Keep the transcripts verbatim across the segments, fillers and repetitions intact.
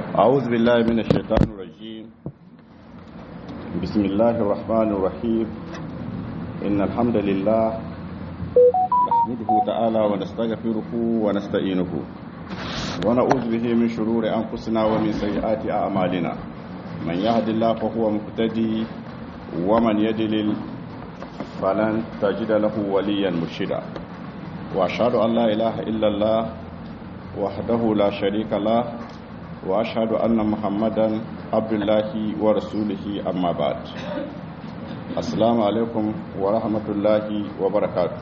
أعوذ بالله من الشيطان الرجيم. بسم الله الرحمن الرحيم. إن الحمد لله نحمده تعالى ونستغفره ونستعينه ونعوذ به من شرور أنفسنا ومن سيئات أعمالنا. من يهد الله فهو مهتدي ومن يضلل فلن تجد له وليا مرشدا. وأشهد أن لا إله إلا الله وحده لا شريك له وأشهد أن محمدا عبد الله ورسوله أما بعد. السلام عليكم ورحمة الله وبركاته.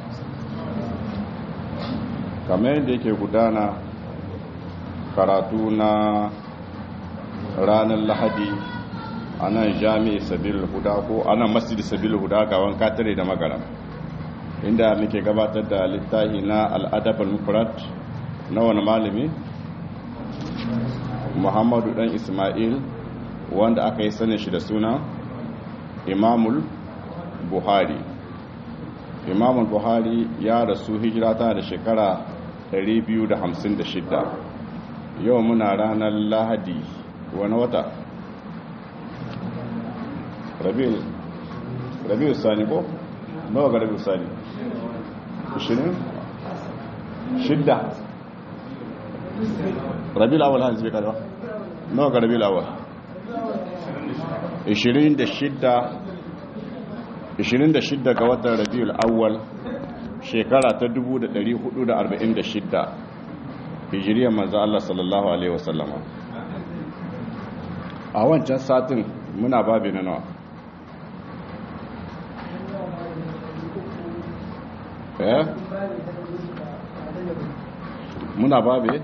kamar yadda yake gudana karatu na ranar lahadi a nan jami'i sabil huda ko a nan masjid sabil huda ga wanka tare da magana, inda muke gabatar da littafi na al'adab al-mufrad na wani malami Muhammadu dan Ismail, wanda aka yi sanin shi da suna Imamul Buhari. Imamul Buhari ya rasu hijira ta da shekara ɗari biyu da hamsin da shida. Yau muna ranar Lahadi, wani wata? Rabiul Rabiul Sani ko? Nawa ga Rabiul Sani? ishirin? Shidda. Rabiul Awwal hanzu bai kada ba? Nawa ga Rabiul Awwal? ishirin da shida ishirin da shida ga watan Rabiul Awwal shekara ta dubu da ɗari hudu da arba'in da shida hijiriyar manzo Allah sallallahu alaihi wasallam. A wancan satin muna babi na nawa? Eh? Muna babi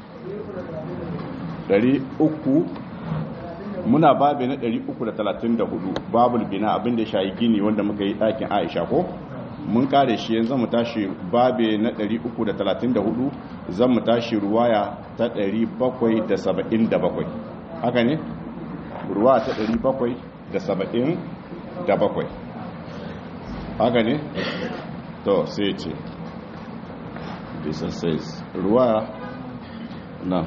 ɗari uku muna babi na ɗari uku da talatin da hudu, babul bina, abinda ya shayi gini wanda muka yi ɗakin Aisha ko? Mun kare shi yanzu mu tashi babi na ɗari uku da talatin da hudu, zan mu tashi ruwaya ta ɗari bakwai da saba'in da bakwai. Haka ne? Ruwaya ta ɗari bakwai da saba'in da bakwai. Haka ne? To sai ce this says ruwaya na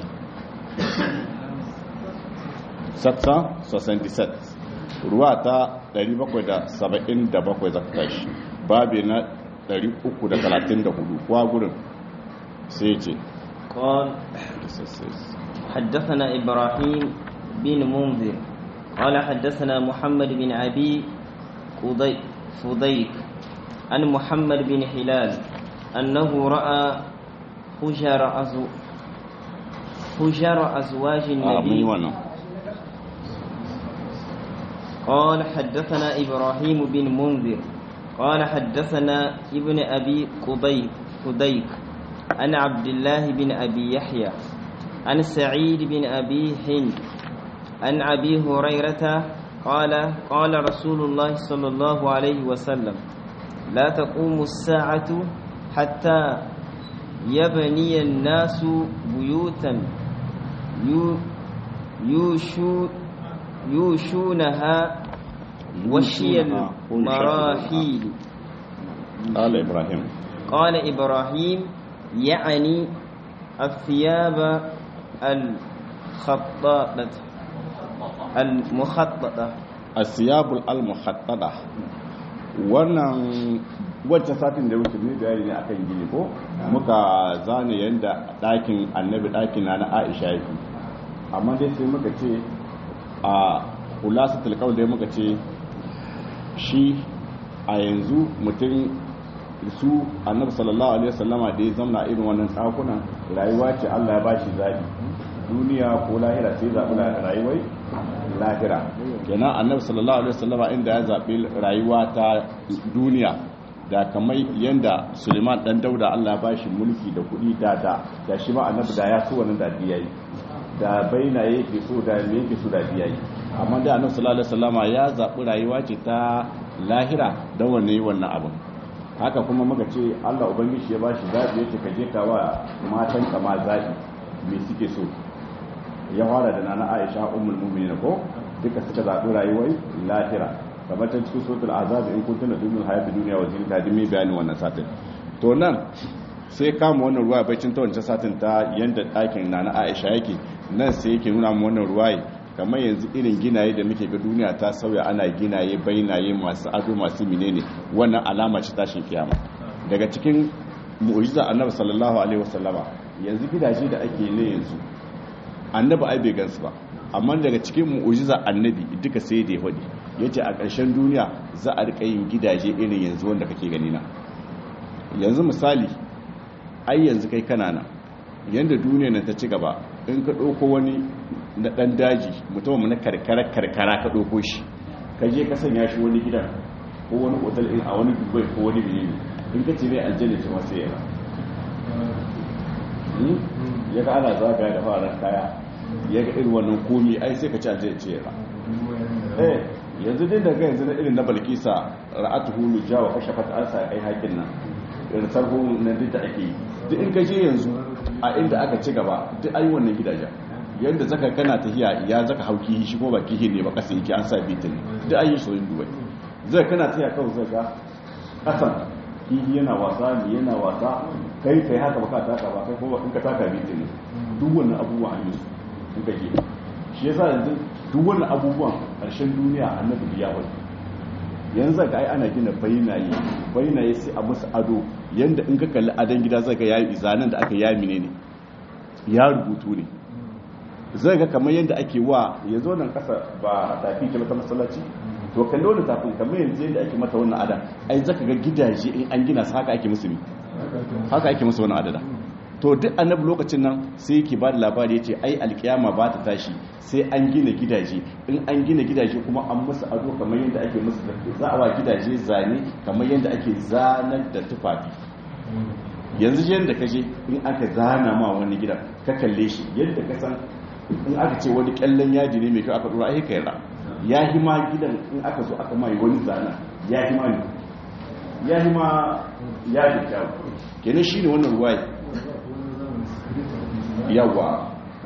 satsa soixante-dix-sept, ruwa ta ɗari bakwai da saba'in da bakwai zaka tashi babi na ɗari uku da talatin da hudu. Kwa gurin sai ce قال حدثنا إبراهيم بن منذر قال حدثنا محمد بن أبي فضيك عن محمد بن هلال أنه رأى حجر أزو حجر أزواج النبي. قال حدثنا إبراهيم بن منذر قال حدثنا ابن أبي قضيك عن عبد الله بن أبي يحيى عن سعيد بن أبي هند عن أبي هريرة قال قال رسول الله صلى الله عليه وسلم لا تقوم الساعة حتى يبني الناس بيوتا يوشو يوشونها وشي المراحيل. قال إبراهيم قال إبراهيم يعني الثياب الخطاطة المخططة الثياب المخططة. wannan wacce satin da wuce ne bayani ne akan gini ko muka zane yanda ɗakin annabi ɗakin na Aisha yake, amma dai sai muka ce a khulasatul qawl dai muka ce shi a yanzu mutum su annabi sallallahu alaihi wasallama da ya zama irin wannan tsakunan rayuwa ce Allah ya bashi zabi duniya ko lahira, sai zabi rayuwar lahira. Kenan annabi sallallahu alaihi wasallama inda ya zabi rayuwa ta duniya da kamar yanda Suleiman dan Dauda Allah ya bashi mulki da kudi da da da shi ma annabi da ya so wannan da yayi da baina yake so da me yake so da yayi, amma da annabi sallallahu alaihi wasallama ya zabi rayuwa ce ta lahira da wannan yi wannan abin. Haka kuma muka ce Allah ubangiji ya bashi zabi yake kaje ka wa matan kama zabi me suke so. Ya fara da nana Aisha ummul mu'minin ko duka suka zabi rayuwar lahira, kamar ta cikin suratul azab in kuntum tudunul hayatid dunya wa zinata dimi bayanin wannan satin. To nan sai kama wannan ruwa bacin ta wancan satin ta yanda ɗakin na na Aisha yake nan sai yake nuna mu wannan ruwaye kamar yanzu irin ginaye da muke ga duniya ta sauya ana ginaye bainaye masu ado masu menene wannan alama ce tashin kiyama daga cikin mu'jiza annabi sallallahu alaihi wasallama yanzu gidaje da ake ne yanzu annabi ai bai gansu ba amma daga cikin mu'jiza annabi duka sai da ya wadi yace a ƙarshen duniya za a rika yin gidaje irin yanzu wanda kake gani na yanzu misali ai yanzu kai kana na yanda duniya nan ta ci gaba in ka ɗauko wani na ɗan daji mutum na karkara karkara ka ɗauko shi ka je ka sanya shi wani gidan ko wani otal in a wani dubai ko wani bilini in ka ce mai aljanna ce masu yana ya ga ana zagaya da farar kaya ya ga irin wannan komi ai sai ka ci aljanna ce yana eh yanzu dai daga yanzu na irin na balkisa ra'atu hulu jawa kashe fata an sa ai hakin nan irin sarhun nan duk da ake yi duk in ka je yanzu a inda aka ci gaba duk ai wannan gidajen yanda zaka kana tahiya ya zaka hauki shi ko baki ne ba kasa yake an sa bitin duk ayi soyin dubai zai kana tahiya kawai zaka kasan kihi yana wasa ne yana wasa kai kai haka baka taka ba kai ko in ka taka bitin ne duk wannan abubuwan an yi su in ka je shi yasa yanzu duk wannan abubuwan karshen duniya annabi ya wani yanzu ga ai ana gina bainaye bainaye sai a musu ado yanda in ka kalli adan gida zaka yayi zanen da aka yami ne ne ya rubutu ne zai ga kamar yadda ake wa ya zo nan kasa ba tafi ke mata masallaci to kalli wani tafin kamar yanzu yadda ake mata wannan ada ai zaka ga gidaje in an gina su haka ake musu ne haka ake musu wannan adada to duk annabi lokacin nan sai yake ba da labari yace ai alkiyama ba ta tashi sai an gina gidaje in an gina gidaje kuma an musu ado kamar yadda ake musu za a wa gidaje zane kamar yadda ake zanar da tufafi yanzu yadda kaje in aka zana ma wani gidan ka kalle shi yadda ka san in aka ce wani kyallon yaji ne mai kyau aka dora ai kai ra ya hi ma gidan in aka zo aka mai wani zana ya hi ma ne ya hi ma ya da kyau kenan shine wannan ruwaye yawa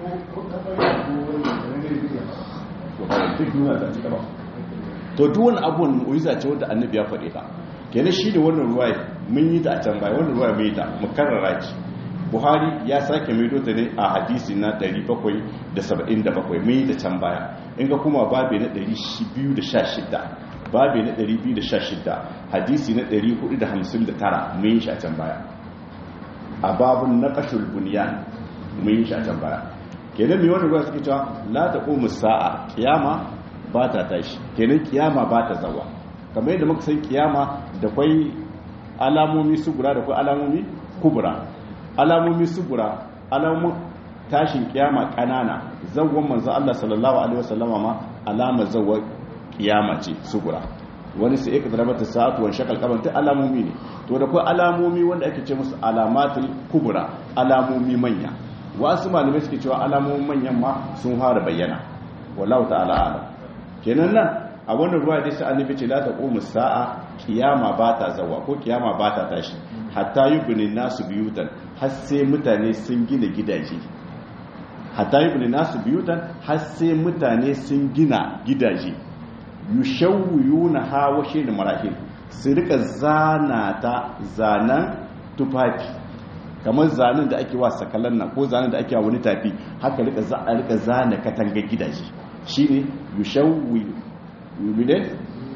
to duk wani abubuwan mu'iza ce wanda annabi ya faɗe ta kenan shine wannan ruwaye mun yi ta a can baya wannan ruwaye mun yi ta mu karrara ki buhari ya sake maido ta ne a hadisi na ɗari bakwai da saba'in da bakwai mai da can baya in ga kuma babe na ɗari biyu da sha shida babe na ɗari biyu da sha shida hadisi na ɗari hudu da hamsin da tara mun yi shi a can baya a babun na ƙashul buniyan mun yi shi a can baya kenan mai wani ruwa suke cewa la ta ƙomu sa'a kiyama ba ta tashi kenan kiyama ba ta zawa kamar yadda muka san kiyama da kwai alamomi sugura da kwai alamomi kubura alamomi subura alamun tashin kiyama kanana zawon manzo Allah sallallahu alaihi wasallama ma alama zawon kiyama ce subura wani sai aka darabata sa'atu wa shakal kaban ta alamomi ne to da kai alamomi wanda ake ce musu alamatul kubura alamomi manya wasu malamai suke cewa alamomin manyan ma sun fara bayyana wallahu ta'ala ala kenan nan a wannan ruwa dai sai annabi ce la taqumu sa'a kiyama ba ta zawa ko kiyama ba ta tashi hatta yubni nasu biyutan har sai mutane sun gina gidaje hatta yubni nasu biyutan har sai mutane sun gina gidaje yushawwiyuna ha wa shay'in marahil su rika zana ta zanan tufafi kamar zanen da ake wa sakalan nan ko zanen da ake wa wani tafi haka rika za a rika zana katanga gidaje shine yushawwi yubide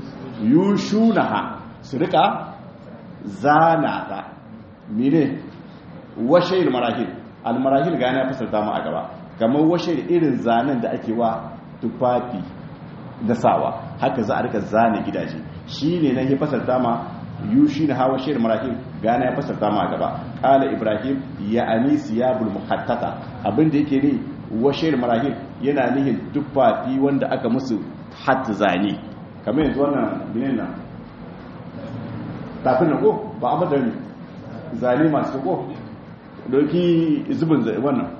yushunaha su rika zana ta mene washe marahil almarahil ga yana fasarta mu a gaba kamar washe irin zanen da ake wa tufafi da sawa haka za a rika zane gidaje shine nan ya fasarta ma yushi na hawa shir marahil ga yana fasarta mu a gaba qala ibrahim ya anisi ya bul muhattata abinda yake ne washe marahil yana nihin tufafi wanda aka musu hat zane kamar yanzu wannan binin nan tafin nan ko ba a madani zane masu ko doki zubin zai wannan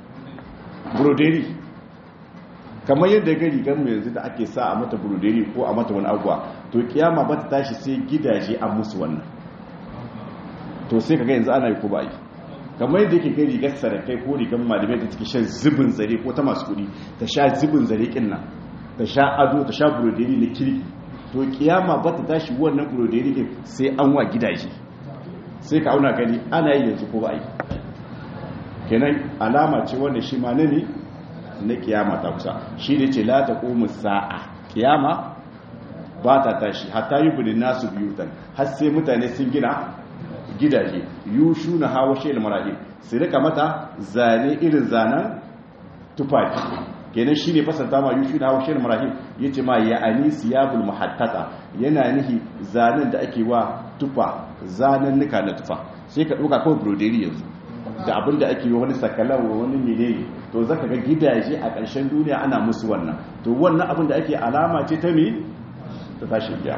broderi kamar yadda gari ganmu yanzu da ake sa a mata broderi ko a mata wani abuwa to kiyama ba ta tashi sai gidaje an musu wannan to sai kaga yanzu ana yi ko ba yi kamar yadda yake kai rigar sarakai ko rigar malamai da take shan zubin zare ko ta masu kudi ta sha zubin zare kin nan ta sha ado ta sha broderi na kirki to kiyama ba ta tashi wannan broderi din sai an wa gidaje sai ka auna gani ana yi yanzu ko ba yi kenan alama ce wanda shi ma ne na kiyama ta kusa shi ne ce la taqumu sa'a kiyama ba ta tashi hatta yubni nasu biyutan har sai mutane sun gina gidaje yushuna hawa shayl marahib su rika mata zane irin zanen tufafi kenan shine fasanta ma yushuna hawa shayl marahib yace ma ya ani siyabul muhattata yana nihi zanen da ake wa tufa zanen nika na tufa sai ka dauka kawai broderi yanzu da abin da ake yi wani sakalar wani menene to zaka ga gidaje a ƙarshen duniya ana musu wannan to wannan abin da ake alama ce ta me ta tashin kiyama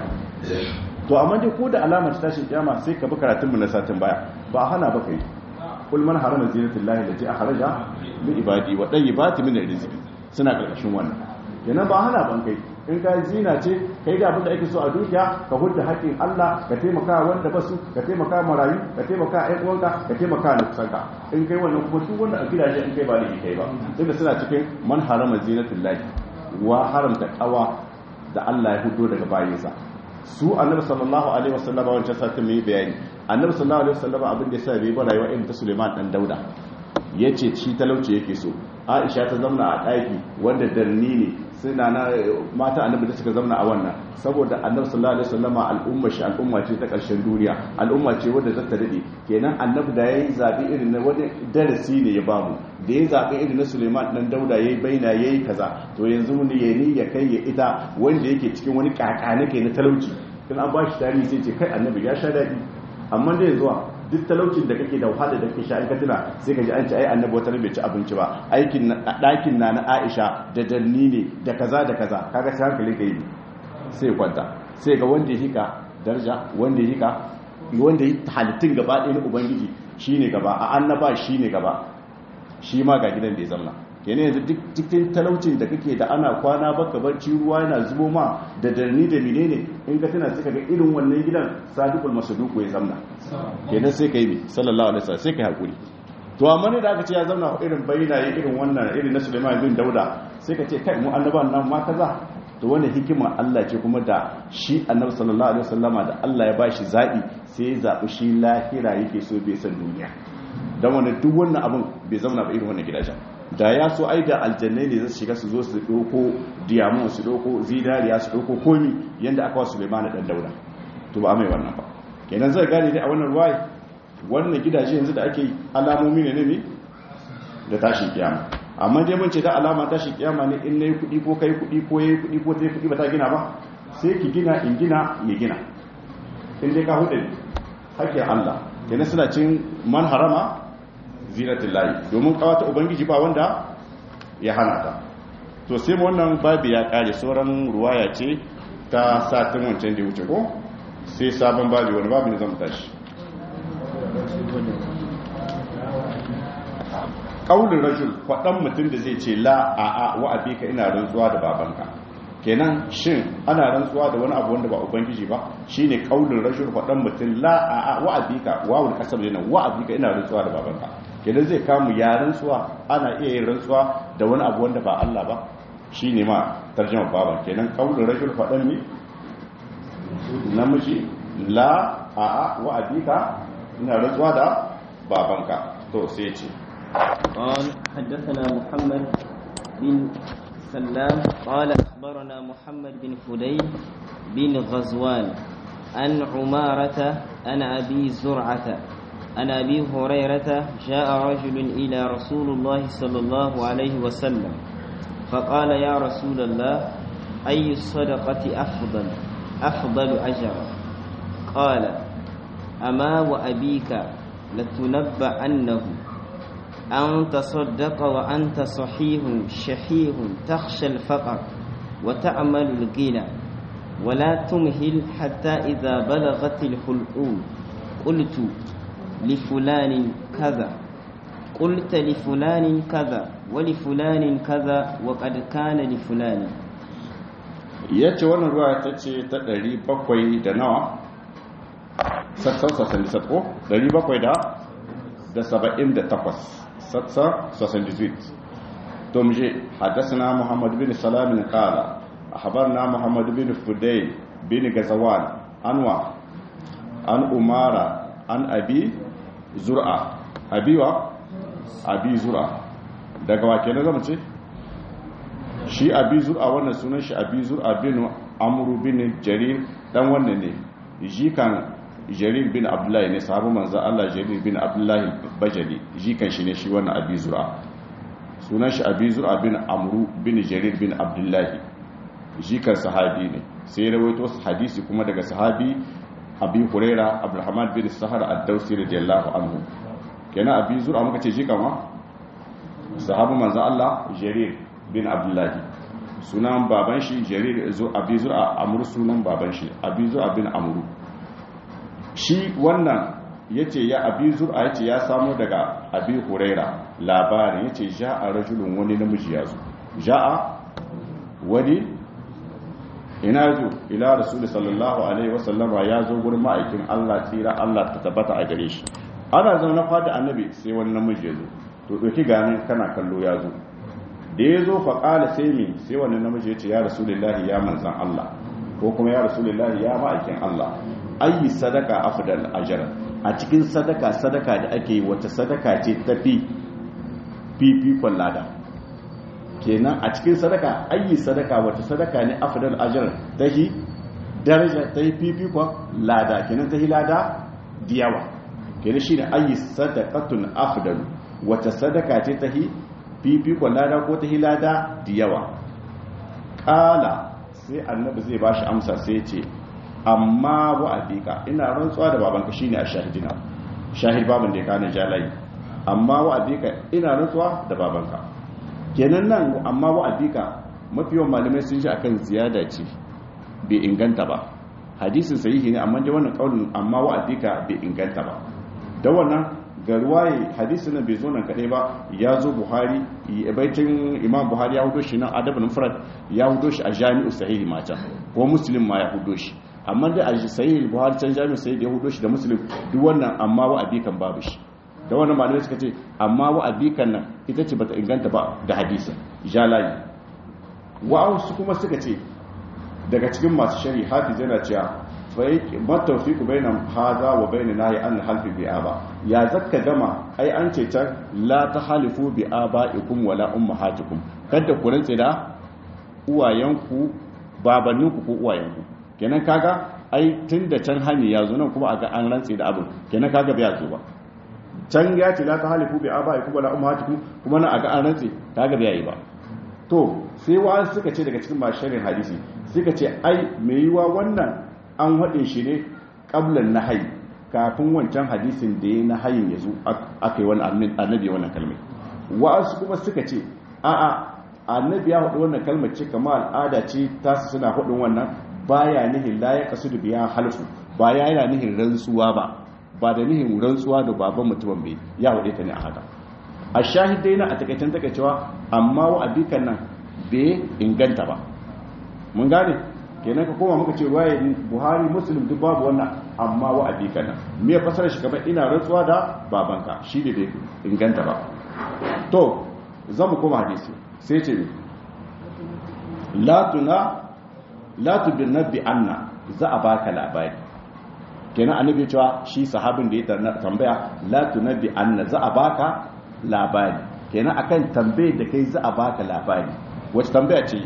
to amma dai ko da alama ta tashin kiyama sai ka bi karatun mu na satin baya ba hana ba kai kul man harama zinatullahi allati akhraja li ibadi wa tayyibati min rizqi suna ƙarshen wannan kenan ba hana ban kai in ka zina ce kai da abin da ake so a dukiya ka hudda haƙƙin Allah ka taimaka wanda basu ka taimaka marayu ka taimaka ƴan uwanka ka taimaka na kusanka in kai wannan kuma duk wanda a gidaje in kai ba da kai ba tunda suna cikin man harama zinatullahi wa haramta qawa da Allah ya hudo daga bayinsa su annabi sallallahu alaihi wasallam wancan satin mai bayani annabi sallallahu alaihi wasallam abin da yasa bai ba rayuwa irin ta Suleiman dan Dauda yace shi talauci yake so Aisha ta zauna a daki wanda darni ne suna na mata annabi da suka zauna a wannan saboda annabi sallallahu alaihi wasallam al'umma shi al'umma ce ta karshen duniya al'umma ce wanda za ta dade kenan annabi da yayi zabi irin na wani darasi ne ya bamu da yayi zabi irin na Suleiman dan Dauda yayi baina yayi kaza to yanzu mun yayi ya kai ya ita wanda yake cikin wani kakane kai na talauci kin an bashi tarihi sai ce kai annabi ya sha dadi amma da yanzu duk talaucin da kake da wahala da kake sha in ka tuna sai ka ji an ce ai annabi wata bai ci abinci ba aikin dakin na na Aisha da danni ne da kaza da kaza kaga sai hankali kai sai kwanta sai ga wanda ya hika daraja wanda ya hika wanda ya halittun gaba ɗaya na ubangiji shine gaba a annaba shine gaba shi ma ga gidan da ya zamna kenan yanzu duk cikin talaucin da kake da ana kwana baka barci ruwa yana zubo ma da darni da menene in ka tana suka ga irin wannan gidan sadiqul masduqu ya zamna kenan sai kai bi sallallahu alaihi wasallam sai kai hakuri to amma ne da aka ce ya zamna irin bayyana irin wannan irin na Sulaiman bin Dauda sai ka ce kai mu annaban nan ma kaza to wannan hikima Allah ce kuma da shi annabi sallallahu alaihi wasallama da Allah ya bashi zabi sai ya zabi shi lahira yake so bai san duniya dan wannan duk wannan abun bai zauna ba irin wannan gidajen da ya so ai da aljannai ne zai shiga su zo su doko diamond su doko zinariya su doko komi yanda aka wasu Sulaiman dan Dauda to ba mai wannan ba kenan zai gane dai a wannan ruwaya wannan gidaje yanzu da ake alamomi ne ne da tashin kiyama amma dai mun ce da alama tashin kiyama ne in nayi kudi ko kai kudi ko yayi kudi ko tai kudi ba ta gina ba sai ki gina in gina ya gina in dai ka hudu hakkin Allah kenan suna cin man harama zinatul lahi domin kawata ubangiji ba wanda ya hana ta to sai wannan babu ya kare sauran ruwaya ce ta satin wancan da wuce ko sai sabon babu wani babu ne zan tashi kaulin rajul faɗan mutum da zai ce la a a wa abika ina rantsuwa da babanka kenan shin ana rantsuwa da wani abu wanda ba ubangiji ba shine kaulin rajul faɗan mutum la a a wa abika wawul kasab ne wa abika ina rantsuwa da babanka kenan zai kamu ya rantsuwa ana iya yin rantsuwa da wani abu wanda ba Allah ba shine ma tarjuma baban kenan kaulin rajul faɗan ne namiji la a a wa abika ina rantsuwa da babanka to sai ce قال حدثنا محمد بن سلام قال أخبرنا محمد بن فديل بن غزوان عن عمارة عن أبي زرعة عن أبي هريرة جاء رجل إلى رسول الله صلى الله عليه وسلم فقال يا رسول الله أي الصدقة أفضل أفضل أجرا قال أما وأبيك لتنبأنه أن تصدق وأنت صحيح شحيح تخشى الفقر وتأمل الغنى ولا تمهل حتى إذا بلغت الحلقوم قلت لفلان كذا قلت لفلان كذا ولفلان كذا وقد كان لفلان yace wannan ruwa ta ce ta ɗari bakwai da nawa sassan sassan da satko ɗari bakwai da saba'in da takwas ستة سوسن ديزويت تومجي حدثنا محمد بن سلام قال أخبرنا محمد بن فديل بن غزوان أنوا عن أمارة an abi zur'a abiwa abi zur'a daga wake na zama ce shi abi zur'a wannan sunan shi abi zur'a bin amru bin jarir dan wannan ne jikan jarir bin abdullahi ne sahabu manzo Allah jarir bin abdullahi bajali jikan shi ne shi wannan abi zur'a sunan shi abi zur'a bin amru bin jarir bin abdullahi jikan sahabi ne sai rawaito hadisi kuma daga sahabi abi huraira abdurrahman bin sahar ad-dawsi radiyallahu anhu kenan abi zur'a muka ce jikan wa sahabu manzo Allah jarir bin abdullahi sunan baban shi jarir zo abi zur'a amru sunan baban shi abi zur'a bin amru shi wannan yace ya abi zur'a yace ya samu daga abi huraira labarin yace ja'a rajulun wani namiji yazo ja'a wani ina zo ila rasul sallallahu alaihi wasallama yazo gurin ma'aikin Allah tsira Allah ta tabbata a gare shi ana zaune fada annabi sai wani namiji yazo to doki gani kana kallo yazo da yazo fa qala sai mi sai wani namiji yace ya rasulullahi ya manzan Allah ko kuma ya rasulullahi ya ma'aikin Allah ayi sadaka afdal ajr a cikin sadaka sadaka da ake yi wata sadaka ce tafi fifikon lada kenan a cikin sadaka ayi sadaka wata sadaka ne afdal ajr tahi daraja tahi fifikon lada kenan tahi lada diyawa kenan shine ayi sadaqatun afdal wata sadaka ce tahi fifikon lada ko tahi lada diyawa kala sai annabi zai bashi amsa sai ya ce amma wa abika ina rantsuwa da babanka shine a shahidina shahid baban da ya kana jalai amma wa abika ina rantsuwa da babanka kenan nan amma wa abika mafi yawan malamai sun ji akan ziyada ce bai inganta ba hadisin sahihi ne amma dai wannan kaulin amma wa abika bai inganta ba da wannan ga ruwaye hadisin nan bai zo nan kadai ba ya zo buhari baitin imam buhari ya hudo shi nan adabul mufrad ya hudo shi a jami'u sahihi mata ko muslim ma ya hudo shi amma dai a sahih buhari can jami'u sahih ya hudo shi da muslim duk wannan amma wa abikan babu shi da wannan malamai suka ce amma wa abikan nan ita ce bata inganta ba da hadisin jalayi wa su kuma suka ce daga cikin masu shari hafiz yana cewa fa matawfiqu bainam hadha wa bain nahi an halfi bi aba ya zakka gama ai an ce can la tahalifu bi abaikum wala ummahatikum kada ku rantse da uwayenku babanninku ko uwayenku kenan kaga ai tunda can hani ya zo nan kuma aga an rantse da abin kenan kaga bai zo ba can ya ce la tahalifu bi abaikum wala ummahatikum kuma nan aga an rantse kaga bai yi ba to sai wa suka ce daga cikin masharin hadisi suka ce ai mai yiwa wannan an haɗe shi ne ƙablan nahayi kafin wancan hadisin da ya nahayin ya zo aka yi wani annabi wannan kalmai wa'ansu kuma suka ce a'a annabi ya haɗu wannan kalmar ce kama al'ada ce tasu suna haɗin wannan baya nihin la ya kasu da biya halfu ba ya yana nihin rantsuwa ba ba da nihin rantsuwa da baban mutumin bai ya haɗe ta ne a haka a shahidai na a takaicen takaicewa amma wa abikan nan bai inganta ba mun gane kenan ka koma muka ce ruwaye buhari muslim duk babu wannan amma wa abikan nan me ya fasara shi kamar ina rantsuwa da babanka shi ne bai inganta ba to zamu koma hadisi sai ce la tuna la tudnabi anna za a baka labari kenan annabi ya cewa shi sahabin da ya tambaya la tunabi anna za a baka labari kenan akan tambayar da kai za a baka labari wacce tambaya ce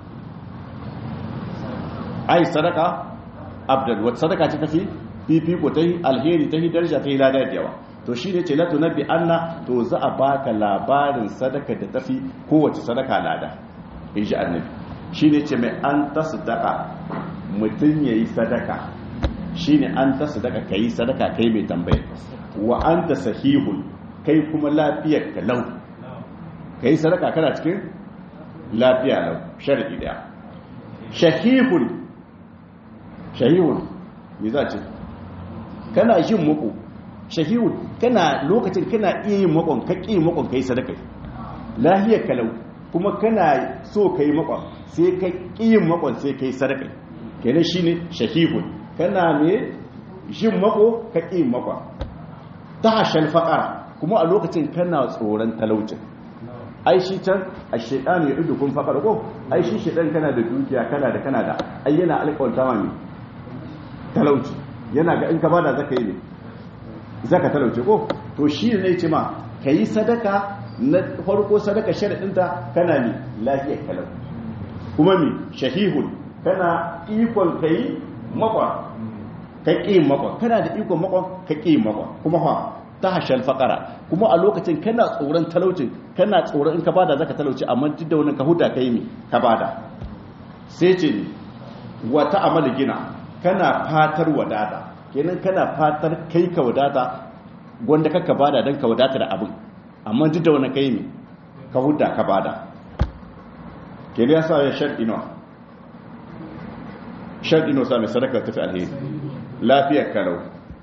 ai sadaka abdul wacce sadaka ce tafi fifiko ta yi alheri ta yi daraja ta yi lada da yawa to shi ne ce la tunabi anna to za a baka labarin sadaka da tafi kowace sadaka lada in ji annabi shi ne ce mai an ta sadaka mutum ya yi sadaka shi ne an ta sadaka ka yi sadaka kai mai tambaya wa an ta sahihun kai kuma lafiyar ka lau ka yi sadaka kana cikin lafiya lau shari'i daya shahihun shahihun me za ce kana yin mako shahihun kana lokacin kana iya yin makon ka ƙi makon ka yi sadaka lafiyar ka lau kuma kana so ka yi makon sai ka ƙi yin makon sai ka yi sadaka kenan shi ne shahihun kana mai yin mako ka ƙi makon ta hashal faƙara kuma a lokacin kana tsoron talaucin ai shi can a shaidan ya idu kun faƙar ko ai shi shaidan kana da dukiya kana da kana da ai yana alƙawarta ma mai talauci yana ga in ka bada zaka yi ne zaka talauce ko to shi ne ce ma kai sadaka na farko sadaka sharadinta kana ne lafiyar kalau kuma mi shahihun kana ikon kai makon ka ƙi makon kana da ikon makon ka ƙi makon kuma fa ta hashal faƙara kuma a lokacin kana tsoron talaucin kana tsoron in ka bada zaka talauci amma duk da wannan ka huda kai mi ka bada sai ce ni wata amali gina kana fatar wadata kenan kana fatar kai ka wadata wanda kaka bada dan ka wadata da abin amma duk da wannan kai mi ka huda ka bada kenan ya sa ya shar'i no shar'i no sa mai sadaka tafi alheri lafiyar kalau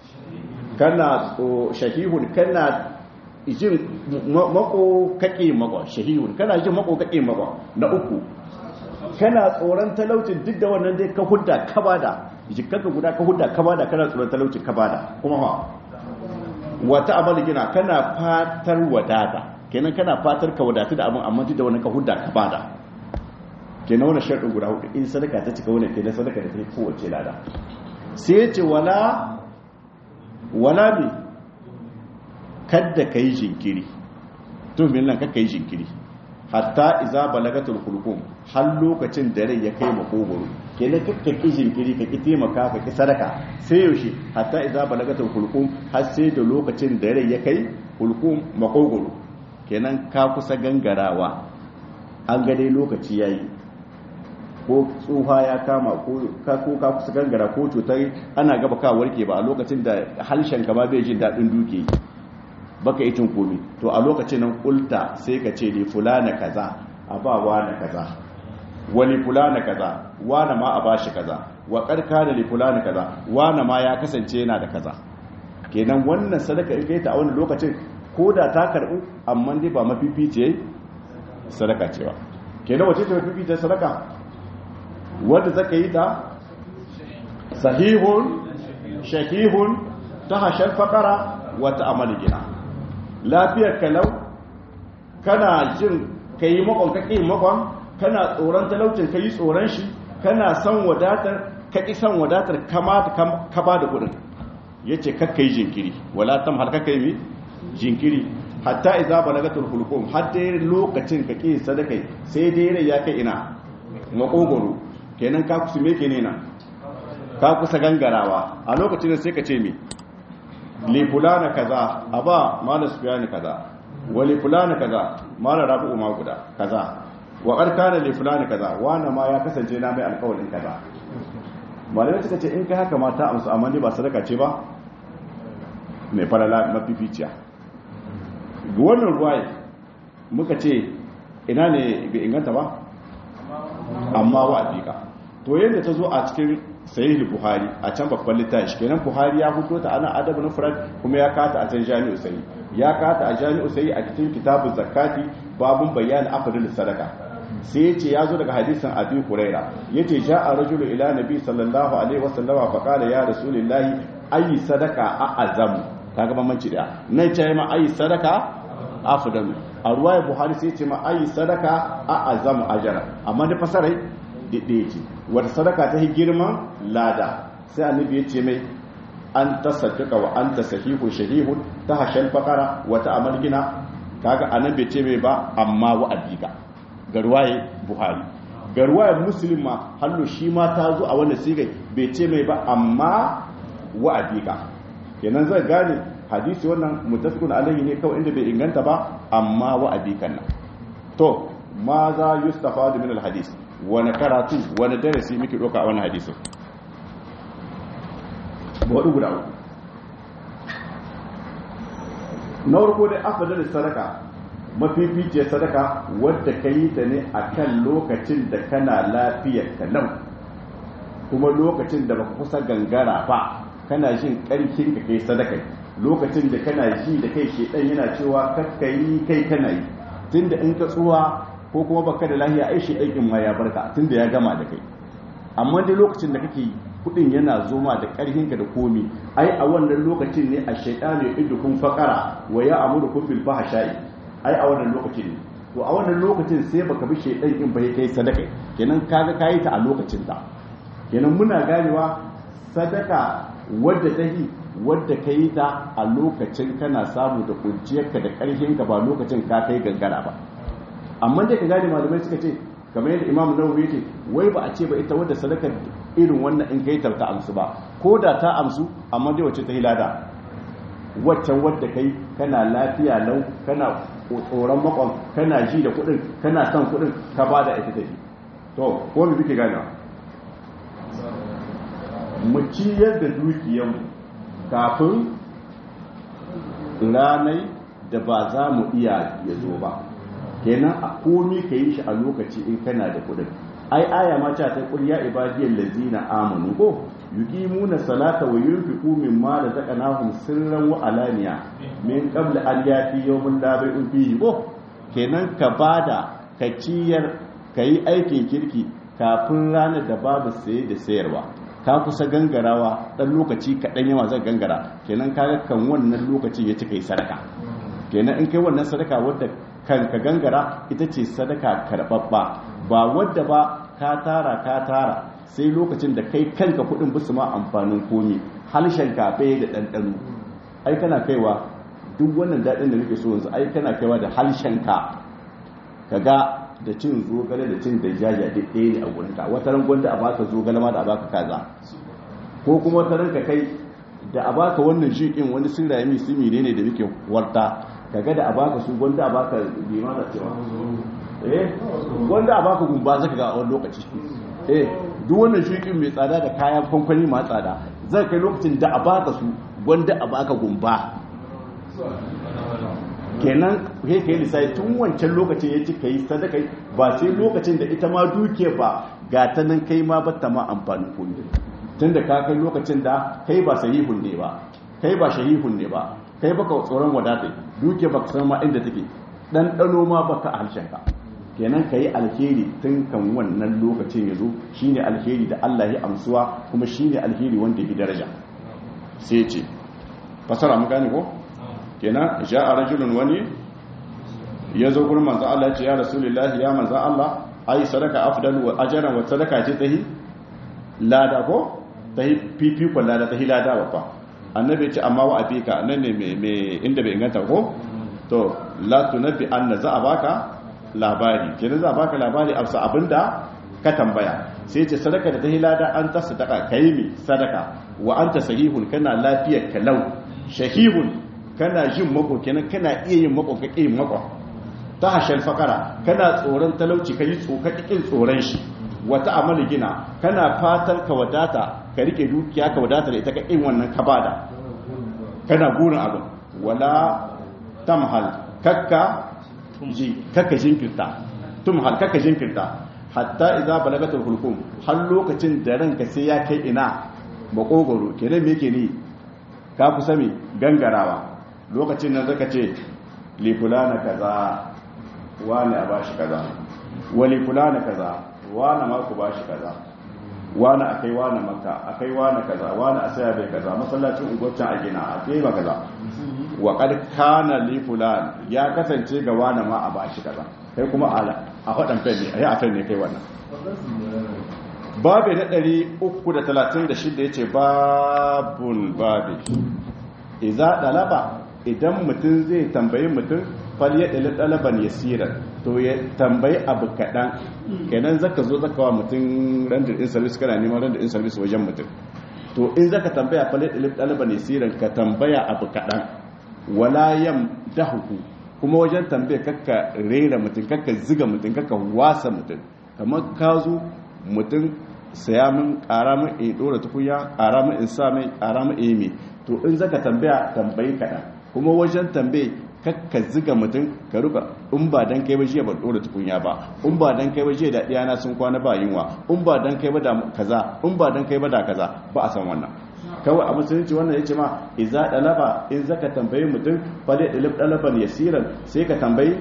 kana shahihun kana jin mako kake mako shahihun kana jin mako kake mako na uku kana tsoron talaucin duk da wannan dai ka hudda ka bada jikanka guda ka hudda ka bada kana tsoron talaucin ka bada kuma ha wata amal gina kana fatar wadata kenan kana fatar ka wadatu da abin amma duk da wannan ka hudda ka bada kenan wannan sharɗin guda hudu in sadaka ta cika wannan kenan sadaka da take kowace lada sai ya ce wala wala bi kadda ka yi jinkiri to min nan kakka yi jinkiri hatta iza balagatul hulqum har lokacin da rai ya kai makogoro kenan kakka ki jinkiri ka ki taimaka ka ki sadaka sai yaushe hatta iza balagatul hulqum har sai da lokacin da rai ya kai hulqum makogoro kenan ka kusa gangarawa an ga dai lokaci yayi ko tsuha ya kama ko ka ko ka kusa gangara ko cutar ana gaba ka warke ba a lokacin da halshen ka ba bai jin dadin duke baka itin komi to a lokacin nan kulta sai ka ce li fulana kaza a ba wani kaza wali fulana kaza wani ma a bashi kaza wa karka da li fulana kaza wani ma ya kasance yana da kaza kenan wannan sadaka in kai ta a wannan lokacin ko da ta karbu amma dai ba mafifice sadaka cewa kenan wace ta mafifice sadaka wadda zaka yi ta sahihun shakihun ta hashar fakara wata amali gina lafiyar kalau kana jin ka yi makon ka ƙi makon kana tsoron talaucin ka yi tsoron shi kana son wadatar ka ƙi son wadatar ka ba da kudin ya ce kakka yi jinkiri wala tam har kakka yi mi jinkiri hatta iza balagatul hulqum har dai lokacin ka ƙi sadakai sai dai rai ya kai ina makogoro kenan ka kusa me kenan nan ka kusa gangarawa a lokacin da sai ka ce mi li fulana kaza aba mala sufyan kaza wa li fulana kaza mala rabu ma guda kaza wa qad kana li fulana kaza wana ma ya kasance na mai alƙawarin kaza malamai suka ce in kai haka mata amsu amma ne ba sadaka ce ba mai farala mafificiya ga wannan ruwaye muka ce ina ne bai inganta ba amma wa afiqa to yadda ta zo a cikin sahih buhari a can babban littafi kenan buhari ya fito ta ana adab nufrad kuma ya kata a can jami'u sai ya kata a jami'u sai a cikin kitabun zakati babun bayan afdal sadaka sai yace ya zo daga hadisin abi huraira yace ja'a rajulu ila nabi sallallahu alaihi wasallam fa qala ya rasulullahi ayi sadaka a azamu kaga bambanci da nan ce ma ayi sadaka afdal a ruwaya buhari sai yace ma ayi sadaka a azamu ajara amma da fasarai dide ce wata sadaka ta yi girman lada sai annabi ya ce mai an tasadduka wa anta sahihun shahihun ta hashal faqara wa ta'amal gina kaga annabi ce mai ba amma wa adika garwaye buhari garwaye muslim ma hallo shi ma ta zo a wannan sigai bai ce mai ba amma wa adika kenan zai gane hadisi wannan mutafiqun alaihi ne kawai inda bai inganta ba amma wa adikan nan to ma za yustafadu min alhadis wani karatu wani darasi muke doka a wani hadisin wadda guda uku na warko dai afadar sadaka mafificiyar sadaka wadda ka yi ta ne a kan lokacin da kana lafiyar ka nan kuma lokacin da baka kusa gangara ba kana jin karfin ka kai sadaka lokacin da kana ji da kai shedan yana cewa kakkayi kai kana yi tunda in ka tsuwa ko kuma baka da lahiya ai shi ɗaikin ma ya barka tunda ya gama da kai amma dai lokacin da kake kudin yana zoma da ƙarfinka da komi ai a wannan lokacin ne a shaytanu ya'idukum faqara wa ya'murukum bil fahsha'i ai a wannan lokacin ne to a wannan lokacin sai baka bi shaytan din bai kai sadaka kenan kaga kai ta a lokacin ta kenan muna ganewa sadaka wadda ta yi wadda ka yi ta a lokacin kana samu da kunciyarka da ƙarfinka ba lokacin ka kai gangara ba. Amma dai ka gane malamai suka ce kamar yadda Imam Nawawi yake wai ba a ce ba ita wadda sadaka irin wannan in kai ta amsu ba, ko da ta amsu amma dai wacce ta hilada waccan wadda kai kana lafiya lau kana tsoron makon kana ji da kuɗin kana son kuɗin ka ba da ita tafi. To ko mu duke gane mu ciyar da dukiyarmu kafin ranai da ba za mu iya ya zo ba, kenan a komi ka yi shi a lokaci in kana da kudin. Ai aya ma ta qul ya ibadiyal ladzina amanu ko yuqimuna salata wa yunfiqu mimma razaqnahum sirran wa alaniya min qabl an yati yawmin la bai'un fihi ko kenan ka bada ka ciyar kai aikin kirki kafin ranar da babu saye da sayarwa, ka kusa gangarawa dan lokaci kaɗan yawa zai gangara, kenan kaga kan wannan lokacin ya ci kai sadaka. Kenan in kai wannan sadaka wadda kan ka gangara ita ce sadaka karɓaɓɓa, ba wadda ba ka tara ka tara sai lokacin da kai kanka kuɗin bisu ma amfanin komi halshen kafe da ɗanɗano. Ai kana kaiwa duk wannan daɗin da nake so yanzu ai kana kaiwa da halshen ka kaga da cin zogale da cin dajaja duk ɗaya ne a gurinka. Wata ran gwanda a baka zogale ma da a baka kaza, ko kuma wata ran ka kai da a baka wannan shiƙin wani sirrami simi ne da muke warta kaga da a baka su gwanda a baka lima da cewa eh gwanda a baka gumba zaka ga a wani lokaci eh duk wannan shiƙin mai tsada da kayan kamfani ma tsada zai kai lokacin da a baka su gwanda a baka gumba. Kenan kai kai lisai tun wancan lokacin ya ci kai sadaka ba sai lokacin da ita ma duke ba ga ta nan kai ma batta ma amfani kuɗi, tunda ka kai lokacin da kai ba sahihun ne ba kai ba shahihun ne ba kai baka tsoron wadata duke baka san ma inda take dan dano ma baka a harshen ka. Kenan kai alheri tun kan wannan lokacin yazo shine alheri da Allah ya amsuwa kuma shine alheri wanda ya daraja. Sai ce fasara mun gane ko kenan ja'a rajulun wani yazo gurin manzo Allah ya ce ya rasulullahi ya manzo Allah ai sadaka afdalu wa ajran wa sadaka ce tahi lada ko tahi pipi ko lada tahi lada ba fa annabi ya ce amma wa afika nan ne me inda bai inganta ko to la tunabbi anna za baka labari kenan za baka labari afsa abinda ka tambaya sai ce sadaka da tahi lada an ta sadaka kai mi sadaka wa anta sahihun kana lafiyar kalau shahihun kana jin mako kenan kana iya yin mako ka yin mako ta hashal fakara kana tsoron talauci kai tsokakin tsoron shi wata amali gina kana fatan ka wadata ka rike dukiya ka wadata da ita ka yin wannan ka bada kana gurin abin wala tamhal kakka ji kakka jinkirta tumhal kakka jinkirta hatta idza balagatul hulqum har lokacin da ranka sai ya kai ina makogoro kenan me yake ni ka kusa mi gangarawa lokacin nan zaka ce li fulana kaza wani a bashi kaza wali fulana kaza wani ma ku bashi kaza wani akai wani makka akai wani kaza wani a saya bai kaza masallacin ungwacin a gina a kai ba kaza wa qad kana li fulan ya kasance ga wani ma a bashi kaza kai kuma ala a fadan kai ne ai a kai ne kai wannan babu na ɗari uku da talatin da shida yace babun babi idza dalaba idan mutum zai tambayi mutum falye ɗali ɗalaban ya sirar to ya tambayi abu kaɗan kenan zaka zo zaka wa mutum randar in service kana neman randar in service wajen mutum to in zaka tambaya falye ɗali ɗalaban ya sirar ka tambaya abu kaɗan wala yam dahuku kuma wajen tambaya kakka rera mutum kakka ziga mutum kakka wasa mutum kamar ka zo mutum saya min ƙara min in ɗora tukunya ƙara min in sa mai ƙara min in yi to in zaka tambaya tambayi kaɗan kuma wajen tambaye kakka ziga mutum ka ruka in ba dan kai ba jiya ban dora tukunya ba in ba dan kai ba jiya da diyana sun kwana ba yunwa in ba dan kai ba da kaza in ba dan kai ba da kaza ba a san wannan kawai a musulunci wannan yace ma idza dalaba in zaka tambaye mutum fa da dalab dalaban yasiran sai ka tambayi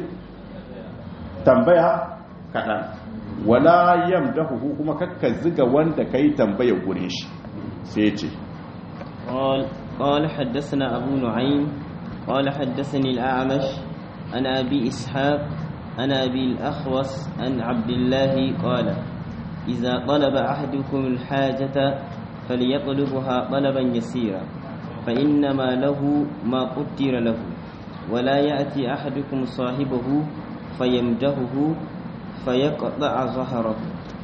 tambaya kadan wala yamdahu kuma kakka ziga wanda kai tambaya gurin shi sai yace قال قال حدثنا أبو نعيم قال حدثني الأعمش عن أبي إسحاق عن أبي الأخوص عن عبد الله قال إذا طلب أحدكم الحاجة فليطلبها طلبا يسيرا فإنما له ما قدر له ولا يأتي أحدكم صاحبه فيمدهه فيقطع ظهره.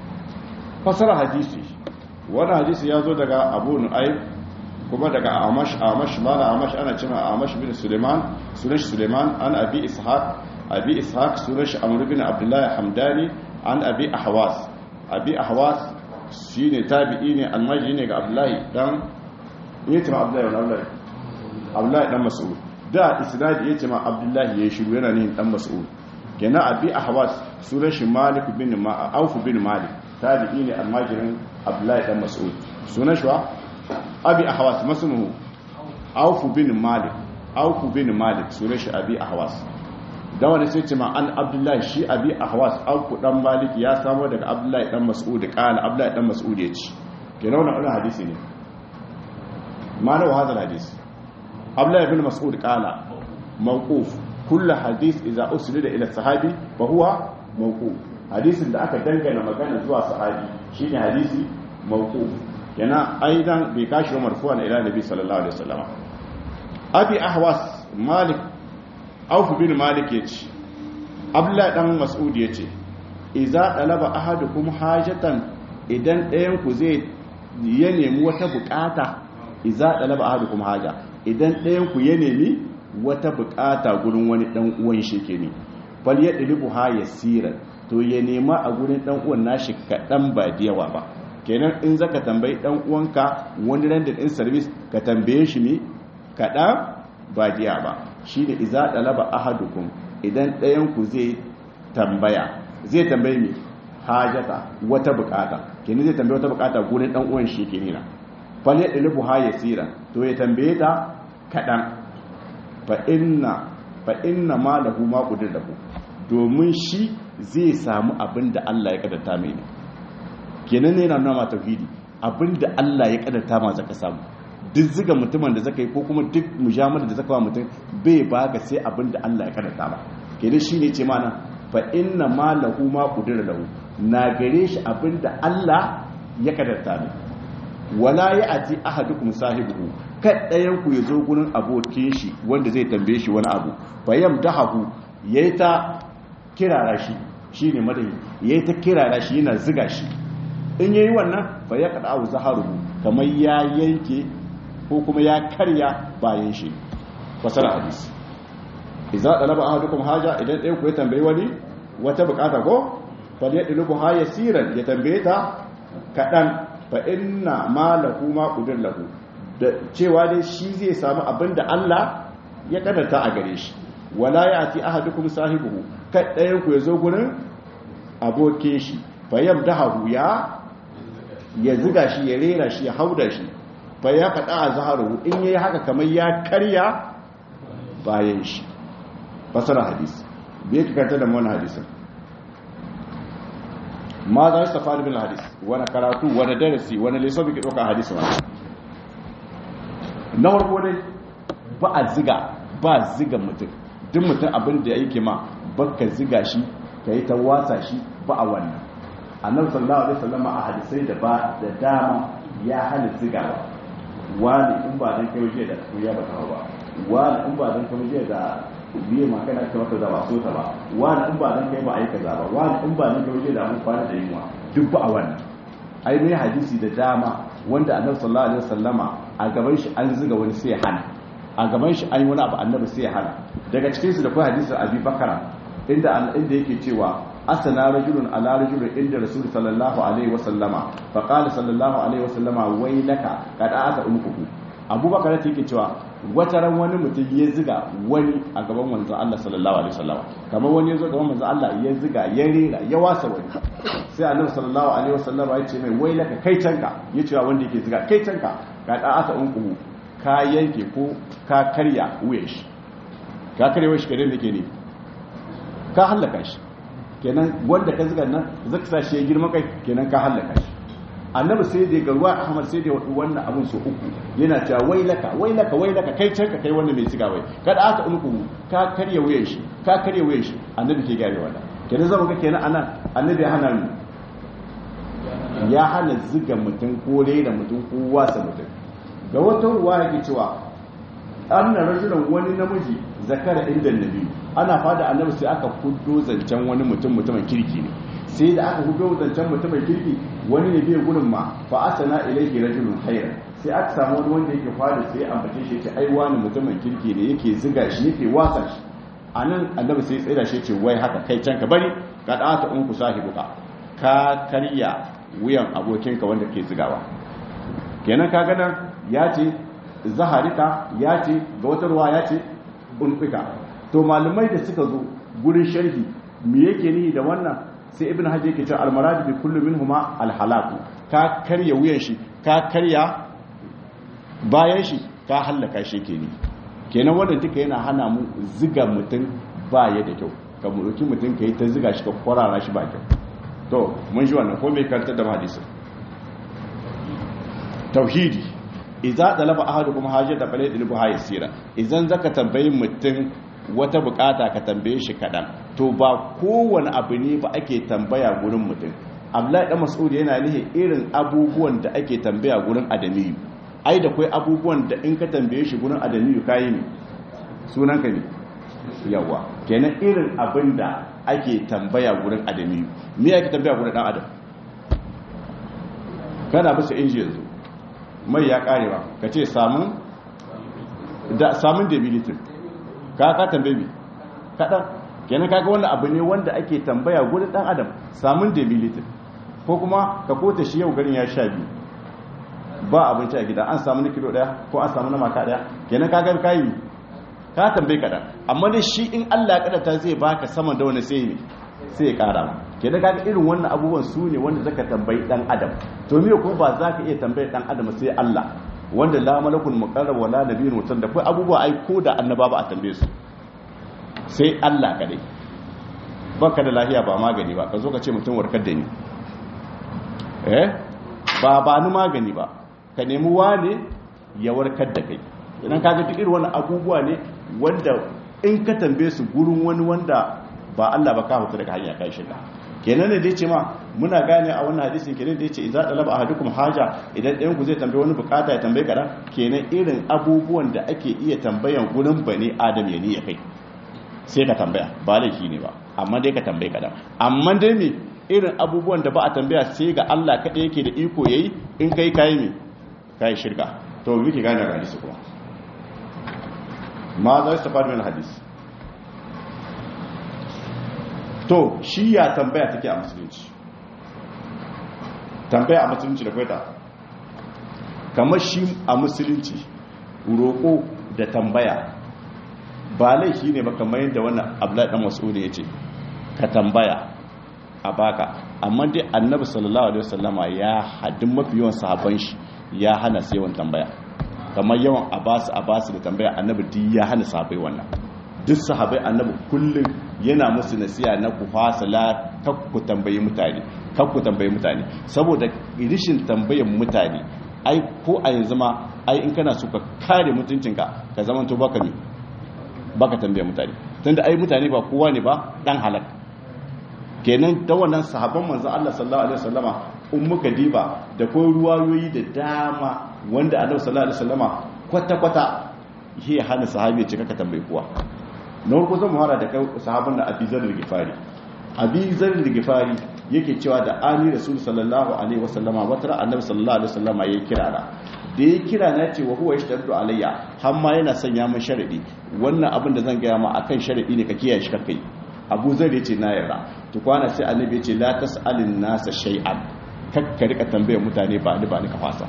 فسر حديثي وانا حديثي يازو daga Abu Nu'aym kuma daga Amash Amash mala Amash ana cewa Amash bin Suleiman sunan Suleiman an Abi Ishaq Abi Ishaq sunan Amr bin Abdullah Hamdani an Abi Ahwas Abi Ahwas shine tabi'i ne almaji ne ga Abdullah dan yace ma Abdullah Abdullah Abdullah dan Mas'ud da isnadi yace ma Abdullah yayi shiru yana ne dan Mas'ud kenan Abi Ahwas sunan shi Malik bin Auf bin Malik tabi'i ne almajirin Abdullah dan Mas'ud sunan shi abi ahwas masmuhu auf bin malik auf bin malik sunan shi abi ahwas da wani sai ce ma an abdullahi shi abi ahwas auf dan malik ya samu daga abdullahi dan mas'ud kana abdullahi dan mas'ud ya ci kenan wannan hadisi ne ma da hadal hadisi abdullahi bin mas'ud kana mawquf kullu hadith idza usnida ila sahabi fa huwa mawquf hadisin da aka dangana magana zuwa sahabi shine hadisi mawquf yana aidan bai kashi wa marfu'an ila nabi sallallahu alaihi wasallam abi ahwas malik auf bin malik yace abdullahi dan mas'ud yace idza talaba ahadukum hajatan idan ɗayan ku zai ya nemi wata bukata idza talaba ahadukum haja idan ɗayan ku ya nemi wata bukata gurin wani dan uwan shi kenan bal ya dilibu ha yasiran to ya nema a gurin dan uwan nashi kadan ba da yawa ba kenan in zaka tambayi dan uwanka wani random in service ka tambaye shi ne kada ba diya ba shine iza dalaba ahadukum idan ɗayan ku zai tambaya zai tambaye ni hajata wata bukata kenan zai tambaye wata bukata gurin dan uwan shi kenan fal yadlubu ha yasira to ya tambaye ta kadan fa inna fa inna ma lahu ma qudirahu domin shi zai samu abinda Allah ya kaddata mai ne kenan ne yana nuna ma tauhidi abinda Allah ya kaddata ma zaka samu duk ziga mutumin da zaka yi ko kuma duk mujamala da zaka wa mutum bai baka sai abinda Allah ya kaddata ba kenan shine ce mana fa inna ma lahu ma qudira lahu na gare shi abinda Allah ya kaddata ne wala ya'ti ahadukum sahibihi kad dayan ku yazo gurin abokin shi wanda zai tambaye shi wani abu fa yamdahu yayi ta kirara shi shine madahi yayi ta kirara shi yana ziga shi in yayi wannan fa ya kada abu zaharuhu kamar ya yanke ko kuma ya karya bayan shi fasara hadisi idza talaba ahadukum haja idan ɗayan ku ya tambayi wani wata bukata ko fa ya dilubu ha yasiran ya tambaye ta kadan fa inna ma lahu ma qudir lahu da cewa dai shi zai samu abinda Allah ya kaddata a gare shi wala yati ahadukum sahibuhu kad ɗayan ku ya zo gurin abokin shi fa yamdahu ya ya ziga shi ya rera shi ya hauda shi fa ya kada a zaharu in yayi haka kamar ya karya bayan shi fasara hadisi bai karanta da wannan hadisin ma za su tafi bil hadis wani karatu wani darasi wani leso bi ke doka hadisi wannan na farko dai ba a ziga ba ziga mutum duk mutum abin da yake ma baka ziga shi kai ta wasa shi ba a wannan annabi sallallahu alaihi wasallam a hadisai da ba da dama ya hana zigawa wani in ba dan kai waje da kuya ba ta ba wani in ba dan kai waje da biye ma kana ta wata da ba so ta ba wani in ba dan kai ba ai kaza ba wani in ba dan kai waje da mun fara da yunwa duk ba a wannan ai ne hadisi da dama wanda annabi sallallahu alaihi wasallama a gaban shi an ziga wani sai ya hana a gaban shi an yi wani abu annabi sai ya hana daga cikin su da kai hadisin Abi Bakara inda inda yake cewa asana rajulun ala rajulin inda rasul sallallahu alaihi wasallama fa qala sallallahu alaihi wasallama wailaka kada aka umkuku abubakar yake cewa wata ran wani mutum ya ziga wani a gaban manzon Allah sallallahu alaihi wasallama kamar wani yazo gaban manzon Allah ya ziga ya rera ya wasa wani sai annabi sallallahu alaihi wasallama ya ce mai wailaka kai canka ya cewa wanda yake ziga kai canka kada aka umkuku ka yanke ko ka karya wuyan shi ka karya wuyan shi kare yake ne ka halaka shi kenan wanda ka ziga nan zaka sa shi ya girma kai kenan ka halaka shi annabi sai da ga ruwa Ahmad sai da wadu wannan abun so uku yana cewa wailaka wailaka wailaka kai canka kai wanda mai ziga wai kada aka umku ka karya wuyan shi ka karya wuyan shi annabi ke gare wannan kenan zama ga kenan anan annabi ya hana ni ya hana ziga mutum ko rena mutum ko wasa mutum ga wata ruwa yake cewa anna rajulan wani namiji zakara inda nabi ana fada annabi sai aka hudo zancen wani mutum mutumin kirki ne sai da aka hudo zancen mutumin kirki wani ne bai gurin ma fa asana ilayhi rajulun khairan sai aka samu wani wanda yake fada sai ambace shi ce ai wani mutumin kirki ne yake ziga shi yake wasa shi anan annabi sai tsaida shi ce wai haka kai can ka bari ka da ta unku sahibuka ka karya wuyan abokinka wanda ke zigawa kenan ka ganan ya ce zaharika ya ce ga wata ruwa ya ce unfika to malumai da suka zo gurin sharhi me yake nihi da wannan sai ibn hajji yake cewa almarad bi kullu minhuma alhalaku ka karya wuyan shi ka karya bayan shi ka hallaka shi ke ni kenan wannan duka yana hana mu ziga mutum baya da kyau ka muruki mutum kai ta ziga shi ka kwarara shi ba kyau to mun ji wannan ko me karanta da hadisi tauhidi idza talaba ahadukum hajata falyadlibu haysira idan zaka tambayi mutum wata bukata ka tambaye shi kadan to ba kowane abu ne ba ake tambaya gurin mutum Abdullahi dan Mas'ud yana nihi irin abubuwan da ake tambaya gurin adamiyu ai da kai abubuwan da in ka tambaye shi gurin adamiyu kai ne sunan ka ne yawa kenan irin abinda ake tambaya gurin adamiyu me ake tambaya gurin dan adam kana bisa inji yanzu mai ya karewa ka ce samun da samun debilitin ka ka tambaye mi kadan kenan kaga wannan abu ne wanda ake tambaya gurin dan adam samun debilitin ko kuma ka kota shi yau garin ya sha biyu ba abinci a gida an samu na kilo daya ko an samu na maka daya kenan kaga kai ka tambaye kadan amma dai shi in Allah ya kadata zai baka saman da wani sai ne sai ya kara ma kenan kaga irin wannan abubuwan su ne wanda zaka tambayi dan adam to me ko ba zaka iya tambayi dan adam sai Allah wanda la malakul muqarrab wala nabiyyun mutan da kai abubuwa ai ko da annaba ba a tambaye su sai Allah kadai baka da lafiya ba magani ba ka zo ka ce mutum warkar da ni eh ba ba ni magani ba ka nemi wane ya warkar da kai idan kaga duk irin wannan abubuwa ne wanda in ka tambaye su gurin wani wanda ba Allah ba ka huta daga hanya kai shiga kenan ne dai ce ma muna gane a wannan hadisin kenan da yace idza talaba ahadukum haja idan ɗayan ku zai tambaye wani bukata ya tambaye kada kenan irin abubuwan da ake iya tambayan gurin bani adam ya ni ya kai sai ka tambaya ba laifi ne ba amma dai ka tambaye kada amma dai me irin abubuwan da ba a tambaya sai ga Allah kadai yake da iko yayi in kai kai me kai shirka to miki gane ga hadisi kuma ma za su fara min hadisi to shi ya tambaya take a musulunci tambaya a musulunci da kwaita kamar shi a musulunci roƙo da tambaya ba laifi ne ba kamar yadda wannan Abdullahi dan Mas'ud ya ce ka tambaya a baka amma dai Annabi sallallahu alaihi wasallama ya haddin mafi yawan sahabban shi ya hana sai yawan tambaya kamar yawan abasu abasu da tambaya Annabi duk ya hana sahabbai wannan duk sahabbai Annabi kullum yana musu nasiya na ku fasala kakku tambayi mutane kakku tambayi mutane saboda rishin tambayan mutane ai ko a yanzu ma ai in kana so ka kare mutuncinka ka zaman to baka ne baka tambaye mutane tunda ai mutane ba kowa ne ba dan halak kenan da wannan sahabban manzon Allah sallallahu alaihi wasallama in muka diba da ko ruwayoyi da dama wanda Annabi sallallahu alaihi wasallama kwata kwata ya hana sahabi ya ce ka tambaye kowa na farko zan muhara da sahabban da Abi Zar al-Ghifari Abi Zar al-Ghifari yake cewa da ani Rasul sallallahu alaihi wasallama wata Annabi sallallahu alaihi wasallama yayi kira na da ya kira na ce wa huwa yashtaddu alayya har ma yana sanya min sharadi wannan abin da zan ga ma akan sharadi ne ka kiyaye shi kai Abu Zar yace na yarda to kwana sai Annabi yace la tasalin nasa shay'an kakka rika tambayar mutane ba ni ba ni ka fasa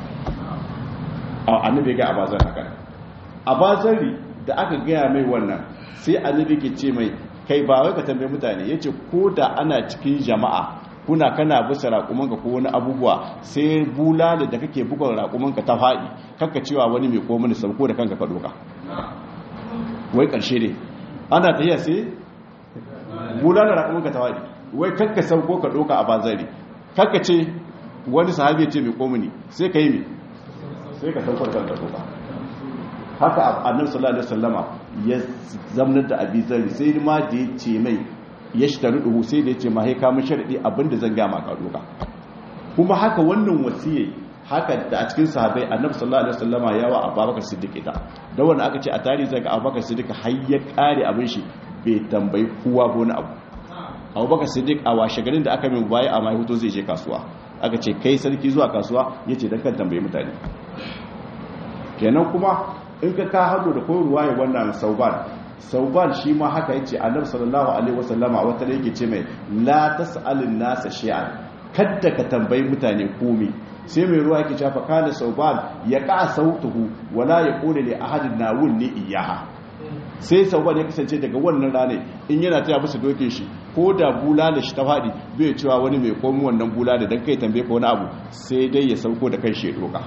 Annabi ga Abazar haka Abazari da aka gaya mai wannan sai Annabi ke ce mai kai ba wai ka tambaye mutane yace ko da ana cikin jama'a kuna kana bisa raƙumanka ko wani abubuwa sai bulala da kake buga raƙumanka ta faɗi kakka cewa wani mai ko mini sauko da kanka ka doka wai ƙarshe ne ana tafiya sai bulala raƙumanka ta faɗi wai kakka sauko ka doka a bazari kakka ce wani sahabi ya ce mai ko mini sai ka yi mai sai ka sauko da kanka doka haka annabi sallallahu alaihi wasallama ya zamnar da Abi Zar sai ma da ya ce mai ya shi ta rudu sai da ya ce ma haika mun sharadi abinda zan gama ka doka kuma haka wannan wasiyai haka da a cikin sahabbai annabi sallallahu alaihi wasallama yawa abubakar siddiq ita da wanda aka ce a tarihi zai ga abubakar siddiq har ya kare abin shi bai tambayi kowa ba wani abu abubakar siddiq a washe garin da aka mai baya a mai hoto zai je kasuwa aka ce kai sarki zuwa kasuwa yace dan kan tambayi mutane kenan kuma in ka ka hado da koyar ruwaya wannan sauban sauban shi ma haka yace annabi sallallahu alaihi wasallama wata da yake ce mai la tasalin nasa shay'an kadda ka tambayi mutane komai sai mai ruwa yake cewa kana sauban ya ka sautuhu wala yaqulu li ahadin nawun ni iyaha sai sauban ya kasance daga wannan rane in yana taya musu doke shi ko da bulala shi ta fadi bai cewa wani mai komi wannan bulala dan kai tambaye ka wani abu sai dai ya sauko da kai shi doka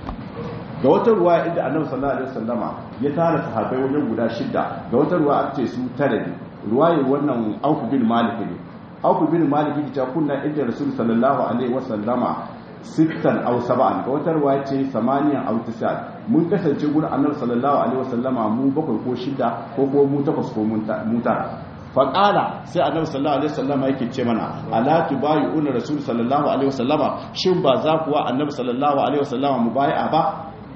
ga wata ruwa inda annabi sallallahu alaihi wasallama ya tara sahabbai wajen guda shida ga wata ruwa aka ce su tare ne ruwaye wannan Auf bin Malik ne Auf bin Malik yake cewa kunna inda Rasul sallallahu alaihi wasallama sittan aw sab'an ga wata ruwa ce samaniyan aw tis'an mun kasance gurin annabi sallallahu alaihi wasallama mu bakwai ko shida ko ko mu takwas ko mun tara faƙala sai annabi sallallahu alaihi wasallama yake ce mana ala tubayuna Rasul sallallahu alaihi wasallama shin ba za ku wa annabi sallallahu alaihi wasallama mubai'a ba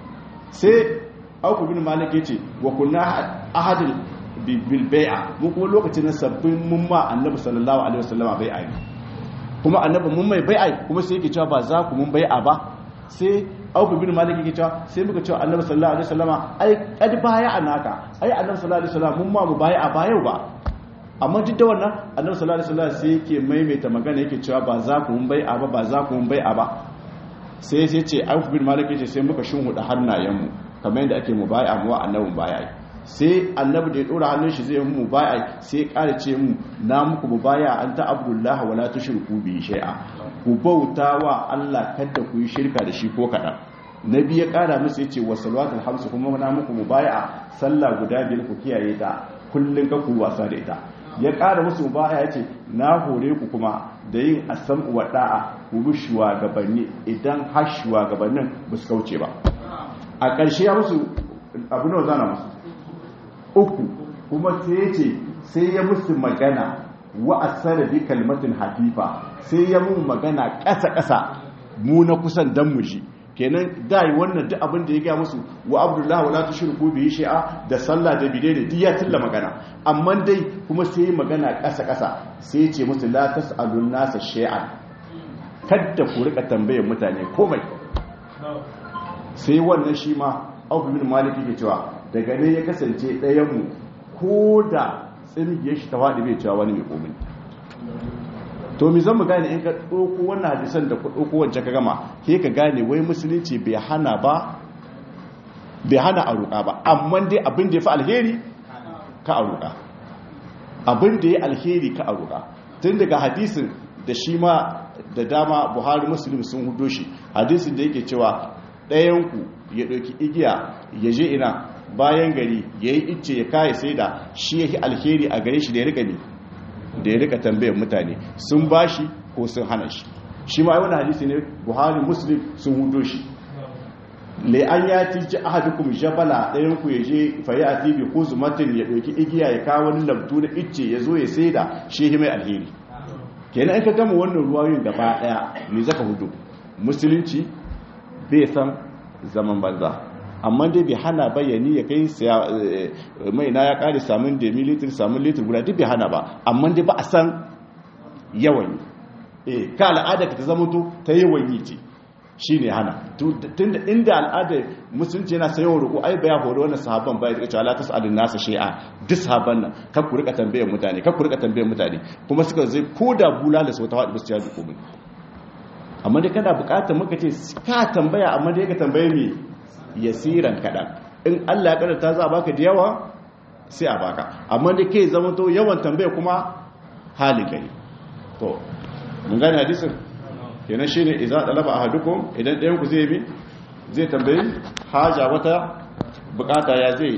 sai Auf bin Malik yace wa kunna ahadul bil bai'a mu kuma lokacin na sabbin mun ma annabi sallallahu alaihi wasallama bai'a kuma annabi mun mai bai'a kuma sai yake cewa ba za ku mun bai'a ba sai Auf bin Malik yake cewa sai muka cewa annabi sallallahu alaihi wasallama ai kad bai'a anaka ai annabi sallallahu alaihi wasallama mun ma mu bai'a ba yau ba amma duk da wannan annabi sallallahu alaihi wasallam sai yake maimaita magana yake cewa ba za ku mun bai'a ba ba za ku mun bai'a ba sai sai ce Auf bin Malik yace sai muka shinhuda hannayen mu kamar yadda ake mubai'a mu annabin bai'a sai annabi da ya dora hannun shi zai mu mubai'a sai ya kare ce mu na muku mubai'a anta abdullahi wala tushriku bi shay'a ku bauta wa Allah kada ku yi shirka da shi ko kadan nabi ya kara musu yace wa salawatul hamsu kuma na muku mubai'a sallah guda biyar ku kiyaye ta kullun ka ku wasa da ita ya ƙara musu baya ya ce na hore ku kuma da yin asam wa da'a ku bi shugabanni idan har shugabannin ba su kauce ba a ƙarshe ya musu abu nawa zana musu uku kuma sai ya ce sai ya musu magana wa asara bi kalmatin hafifa sai ya mu magana ƙasa-ƙasa mu na kusan dan mu ji kenan dai wannan duk abin da ya ga musu wa abdullahi wala tushriku bihi shay'a da sallah da bidai da diya tilla magana amma dai kuma sai magana kasa kasa sai ce musu la tasalun nasa shay'an kada ku rika tambayar mutane komai sai wannan shi ma Auf bin Malik yake cewa daga ne ya kasance ɗayan mu ko da tsingiye shi ta wadi bai cewa wani mai komai to mi zan mu gane in ka ɗauko wannan hadisan da ku ɗauko wancan ka gama ke ka gane wai musulunci bai hana ba bai hana a roƙa ba amma dai abin da ya fi alheri ka a roƙa abin da ya alheri ka a roƙa tun daga hadisin da shi ma da dama Buhari Muslim sun hudo shi hadisin da yake cewa ɗayanku ya ɗauki igiya ya je ina bayan gari ya yi icce ya kaye sai da shi ya yi alheri a gare shi da ya riƙa ne da ya rika tambayar mutane sun bashi ko sun hana shi shi ma wani hadisi ne Buhari Muslim sun hudo shi le an ya tiji ahadukum jabala dayan ku yaje fa ya ati bi khuzmatin ya doki igiya ya kawo wani labtu da icce yazo ya saida shehi mai alheri kenan in ka gama wannan ruwayoyin gaba daya me zaka hudo musulunci bai san zaman banza amma dai bai hana bayani ya kai mai na ya kare samun da militar samun litar guda duk bai hana ba amma dai ba a san yawan yi ka al'ada ka ta zama to ta yawan yi ce shi ne hana tun da inda al'ada musulunci yana sayo roƙo ai baya horo wannan sahabban baya da cewa la tasalun nasa shay'a duk sahabban nan kar ku rika tambayar mutane kar ku rika tambayar mutane kuma suka zai koda bulala sau ta wadi basu ya duko mun amma dai kana buƙatar muka ce ka tambaya amma dai ka tambaye me yasiran kadan in Allah ya karanta za a baka da yawa sai a baka amma da ke zama to yawan tambaya kuma halin gari to mun gane hadisin kenan shine idza talaba ahadukum idan ɗayan ku zai bi zai tambayi haja wata bukata ya zai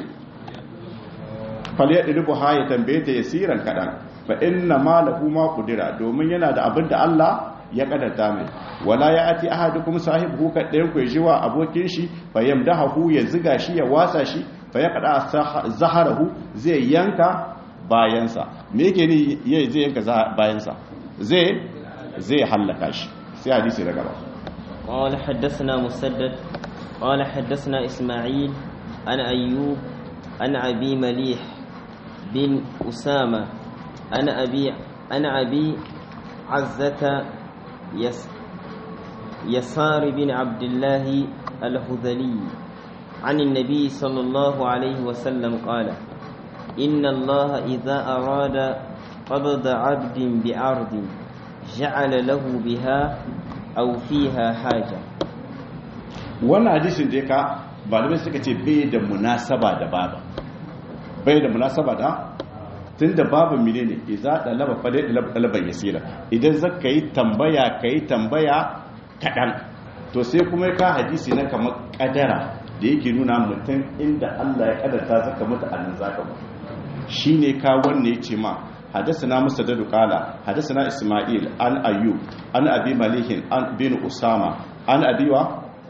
faliya dibu ha ya tambaye ta yasiran kadan fa inna ma lahu ma qudira domin yana da abin da Allah ya kadarta mai wala ya ati ahadukum sahibu ka ɗayan ku jiwa abokin shi fa yamdahu ya ziga shi ya wasa shi fa ya kada zaharahu zai yanka bayansa me yake ni zai yanka bayansa zai zai halaka shi sai hadisi daga ba قال حدثنا مسدد قال حدثنا إسماعيل عن أيوب عن أبي مليح بن أسامة عن أبي عن أبي عزة يس يسار بن عبد الله الهذلي عن النبي صلى الله عليه وسلم قال إن الله إذا أراد قبض عبد بعرض جعل له بها أو فيها حاجة. wannan hadisin da ka malamai suka ce bai da munasaba da baba bai da munasaba da tunda babu menene idza dalaba fa dai dalaba yasira idan zaka yi tambaya kai tambaya kadan to sai kuma ka hadisi na kamar kadara da yake nuna mutum inda Allah ya kadarta zaka mutu annan zaka mutu shine ka wanne yace ma حدثنا مسدد قال حدثنا اسماعيل عن ايوب عن ابي مالك عن بن اسامه عن ابي و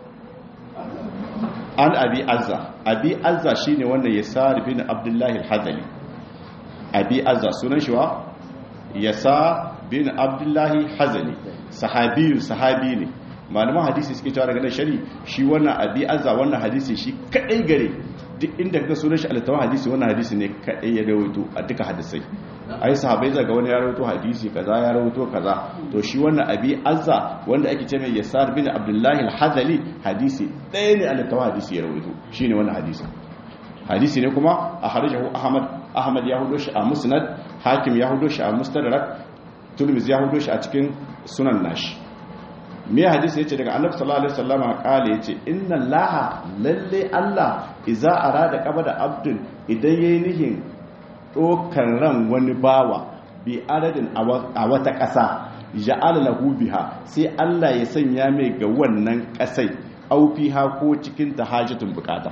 عن ابي عزة ابي عزة shine wannan yasar bin abdullah al-hadali abi azza sunan shi wa yasar bin abdullah al-hazali sahabi sahabi ne malaman hadisi suke cewa daga nan shari shi wannan abi azza wannan hadisi shi kadai gare duk inda kaga sunan shi al-tawah hadisi wannan hadisi ne kadai ya rawaito a duka hadisai ai sahabbai zaga wani ya rawaito hadisi kaza ya rawaito kaza to shi wannan abi azza wanda ake ce mai yasar bin abdullah al-hadali hadisi ɗaya ne al-tawah hadisi ya rawaito shine wannan hadisi hadisi ne kuma a harijahu ahmad ahmad ya hudo shi a musnad hakim ya hudo shi a mustadrak turmizi ya hudo shi a cikin sunan nashi me hadisi yace daga annabi sallallahu alaihi wasallama kale yace inna allaha lalle allah iza arada qabada abdun idan yayi nihin dokan ran wani bawa bi aradin a wata ƙasa ja'ala lahu biha sai Allah ya sanya mai ga wannan ƙasai au fiha ko cikin ta hajatun bukata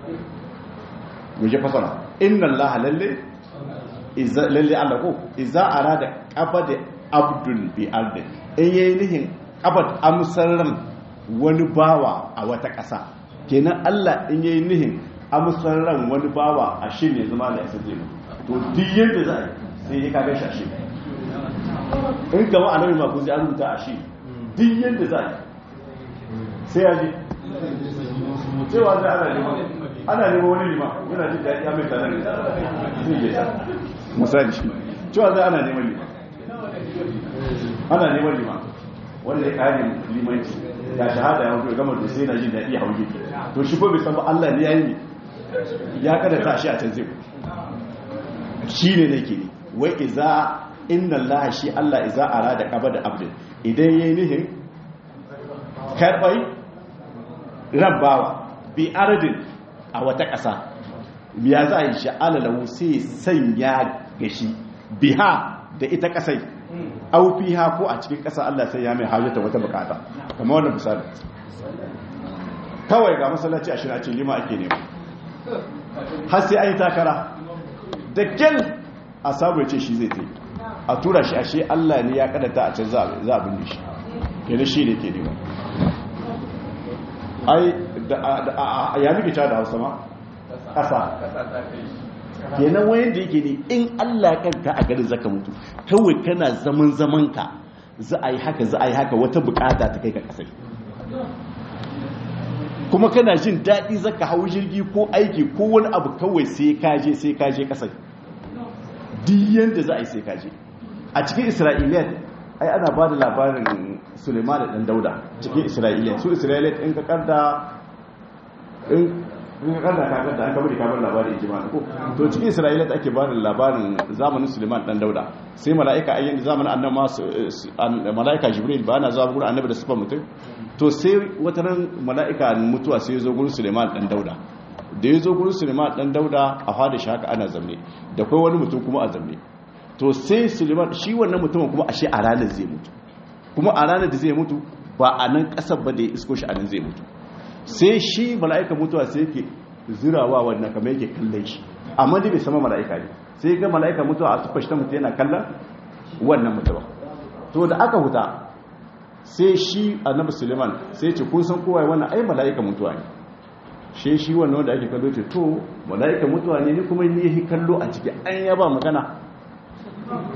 muje fasara inna allaha lalle iza lalle Allah ko iza arada qabada abdun bi ardin in yayi nihin abad amsaran wani bawa a wata ƙasa kenan Allah in yayi nihin amsaran wani bawa a shi ne zama da isa zai to duk yadda za a sai ya kaga shashi in gama annabi ma ku zai an rubuta a shi duk yadda za a sai ya ji cewa zai ana nema ana nema wani lima yana jin daɗi ya mai tanar da zai yi ta misali shi cewa zai ana neman lima ana neman lima wanda ya kare limanci ya shahada ya hudu gama da sai na jin daɗi a hauge to shi ko bai san ba Allah ne ya yi ya kada ta shi a can zai shi ne nake ne wai iza inna Allah shi Allah iza arada qabada abdin idan yayi nihin karbai rabbawa bi aradin a wata ƙasa biya za a yi sha'ala lahu sai sanya gashi biha da ita ƙasai au fiha ko a cikin ƙasa Allah sai ya mai hajjata wata bukata kamar wannan misali kawai ga masallaci ashirin a cikin lima ake nema har sai an yi takara da kyal a sabu ce shi zai tai a tura shi ashe Allah ne ya kadata a can za a binne shi yana shi ne ke nema ai ya nufi ta da hausa ma ƙasa kenan wayan da yake ne in Allah kanka a garin zaka mutu kawai kana zaman zaman ka za a yi haka za a yi haka wata bukata ta kai ka kasai kuma kana jin daɗi zaka hau jirgi ko aiki ko wani abu kawai sai ka je sai ka je kasai duk yanda za a yi sai ka je a cikin Isra'iliyat ai ana ba da labarin Suleiman da dan Dauda cikin Isra'iliyat su Isra'iliyat in ka karda in in ka karda ka karda an kamar ka bar labarin ijma ko to cikin Isra'iliyat ake ba da labarin zamanin Suleiman dan Dauda sai mala'ika ayyan zamanin annabi ma mala'ika Jibril ba na zuwa gurin annabi da sifar mutum to sai wata ran mala'ika mutuwa sai ya zo gurin Suleiman dan Dauda da ya zo gurin Suleiman dan Dauda a fada shi haka ana zamne da kai wani mutum kuma a zamne to sai Suleiman shi wannan mutumin kuma ashe a ranar zai mutu kuma a ranar da zai mutu ba a nan kasar ba da ya isko shi a nan zai mutu sai shi mala'ika mutuwa sai yake zirawa wannan kamar yake kallon shi amma dai bai sama mala'ika ne sai ga mala'ika mutuwa a tufar shi ta mutu yana kallon wannan mutuwa to da aka huta sai shi annabi Suleiman sai ce kun san kowa wannan ai mala'ika mutuwa ne shi shi wannan wanda ake kallo ce to mala'ika mutuwa ne ni kuma ni yi kallo a ciki an yaba magana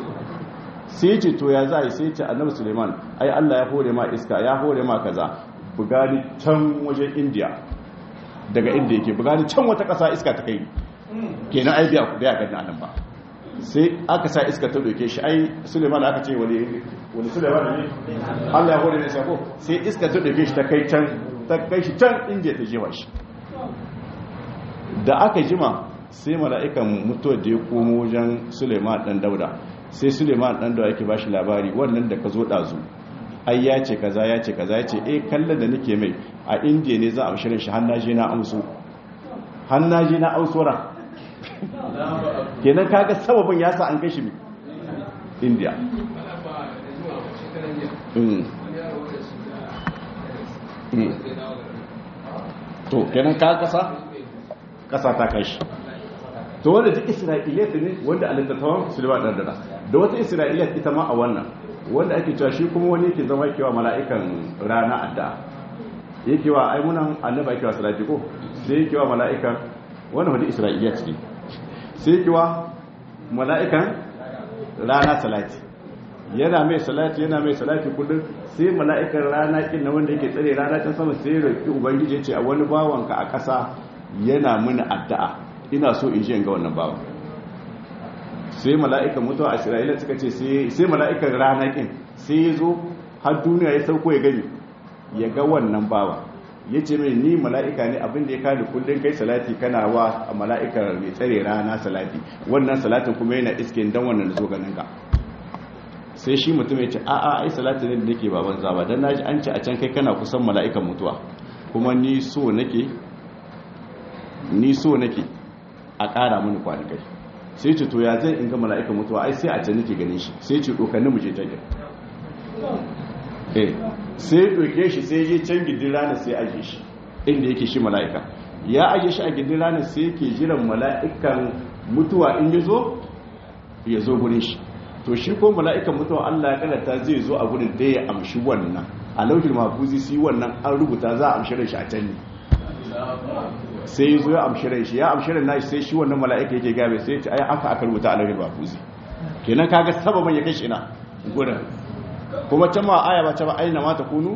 sai ce to ya za a yi sai ce annabi Suleiman ai Allah ya hore ma iska ya hore ma kaza bugani can wajen India daga inda yake bugani can wata ƙasa iska ta kai kenan ai biya ku biya ga nan ba sai aka sa iska ta doke shi ai Suleiman aka ce wani wani Suleiman ne Allah ya hore ne sako sai iska ta doke shi ta kai can ta kai shi can inda ta jewa shi da aka jima sai mala'ikan mutuwar da ya komo wajen Suleiman dan Dauda sai Suleiman dan Dauda yake bashi labari wannan da ka zo dazu ai ya ce kaza ya ce kaza ya ce eh kallon da nake mai a India ne za a shirin shi hannaje na amsu hannaje na ausora kenan kaga sababin ya sa an kai shi India to kenan ka kasa kasa ta kai shi to wanda duk Isra'iliyat ne wanda a littattafan Sulaiman dan dada da wata Isra'iliyat ita ma a wannan wanda ake cewa shi kuma wani yake zama kewa mala'ikan rana adda yake wa aimunan annabi yake wa salati ko sai yake wa mala'ikan wannan wani Isra'iliyat ce sai yake wa mala'ikan rana salati yana mai salati yana mai salati kullum sai mala'ikan rana kin na wanda yake tsare rana ta sama sai roki ubangiji ya ce a wani bawanka a ƙasa yana mini addu'a ina so in je ga wannan bawan sai mala'ikan mutuwa a Isra'ila suka ce sai mala'ikan rana kin sai ya zo har duniya ya sauko ya gani ya ga wannan bawa ya ce mai ni mala'ika ne abinda ya kada kullum kai salati kana wa a mala'ikar mai tsare rana salati wannan salatin kuma yana iske dan wannan da zo ganin ka sai shi mutum ya ce a'a ai salatin ne da nake baban zaba dan naji an ce a can kai kana kusan mala'ikan mutuwa kuma ni so nake ni so nake a ƙara mini kwanakai sai ce to ya zai in ga mala'ikan mutuwa ai sai a can nake ganin shi sai ce dokanni mu je take eh sai doke shi sai je can gidin rana sai aje shi inda yake shi mala'ika ya aje shi a gidin rana sai yake jiran mala'ikan mutuwa in yazo ya zo gurin shi to shi ko mala'ikan mutuwa Allah ya kalata zai zo a gurin da ya amshi wannan a lauhin mahfuzi sai wannan an rubuta za a amshi shi a can ne sai ya zo ya amshirin shi ya amshirin nashi sai shi wannan mala'ika yake gabe sai ya ce ai aka aka rubuta a lauhin mahfuzi kenan kaga sababan ya kai shi ina gurin kuma can ma aya ba ta ba aina ma ta kunu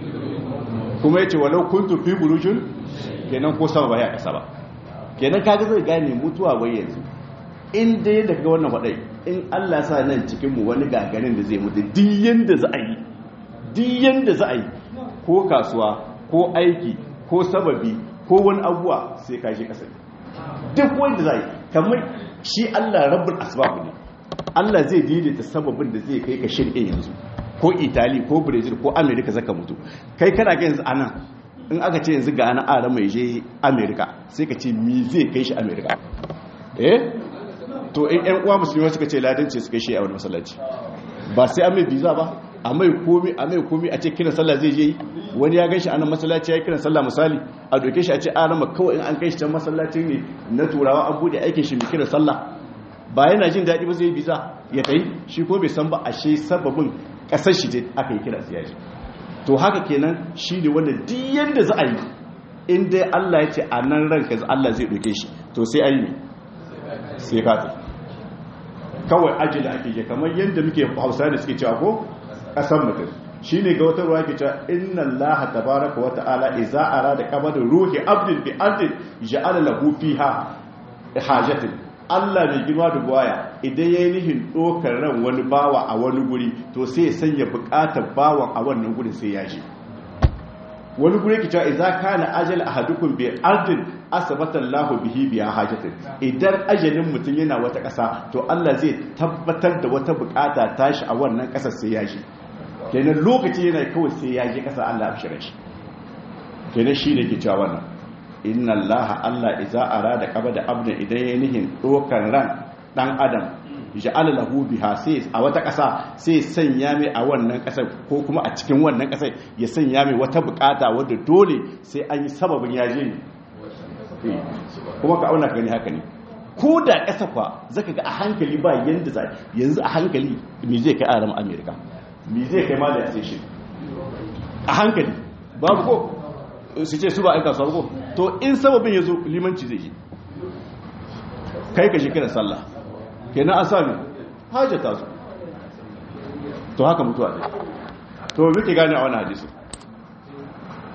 kuma yace walau kuntu fi burujin kenan ko sama ba ya kasa ba kenan kaga zai gane mutuwa bai yanzu in dai daga wannan wadai in Allah ya sa nan cikin mu wani gagarin da zai mutu duk yanda za a yi duk yanda za a yi ko kasuwa ko aiki ko sababi ko wani abuwa sai ka shi kasa duk wanda za yi kamar shi Allah rabbul asbab ne Allah zai daidaita sababin da zai kai ka shirye yanzu ko Italy ko Brazil ko America zaka mutu kai kana ga yanzu anan in aka ce yanzu ga ana ara mai je America sai ka ce me zai kai shi America eh to in ƴan uwa musulmi suka ce ladanci suka shi a wani masallaci ba sai an mai visa ba a mai komi a mai komi a ce kiran sallah zai je wani ya ganshi anan masallaci ya kiran sallah misali a doke shi a ce a rama kawai in an kai shi can masallacin ne na turawa an bude aikin shi mai kiran sallah ba yana jin daɗi ba zai yi visa ya kai shi ko bai san ba ashe sababin ƙasar shi ce aka yi kira siyaji to haka kenan shi ne wanda duk yanda za a yi in dai Allah ya ce a nan ranka Allah zai doke shi to sai a yi ne sai ka tafi kawai ajiyar ake je kamar yadda muke hausa da suke cewa ko ƙasar mutum shi ne ga wata ruwa ke cewa inna allaha tabaraka wa ta'ala iza arada qabada ruhi abdin bi ardin ja'ala lahu fiha hajatin Allah mai girma da buwaya idan yayi nihin dokar ran wani bawa a wani guri to sai ya sanya bukatar bawan a wannan gurin sai ya je wani guri ke cewa iza kana ajal ahadukum bi ardin asabata Allahu bihi biha hajatin idan ajalin mutum yana wata ƙasa to Allah zai tabbatar da wata bukata tashi a wannan ƙasar sai ya je kenan lokaci yana kawai sai ya je ƙasa Allah ya shirye shi kenan shine ke cewa wannan inna Allah Allah iza arada qabada abdan idan yayin nihin dokan ran dan adam ja'ala lahu biha sai a wata ƙasa sai sanya mai a wannan ƙasar ko kuma a cikin wannan ƙasar ya sanya mai wata bukata wadda dole sai an yi sababin yaje ne kuma ka auna ka gani haka ne ko da ƙasa fa zaka ga a hankali ba yanda za yanzu a hankali me zai kai aram America me zai kai ma da station a hankali babu ko su ce su ba aika su ko to in sababin yazo limanci zai yi kai ka shi kira sallah kenan an sami hajjata su to haka mutuwa ne to muke gane a wani hadisi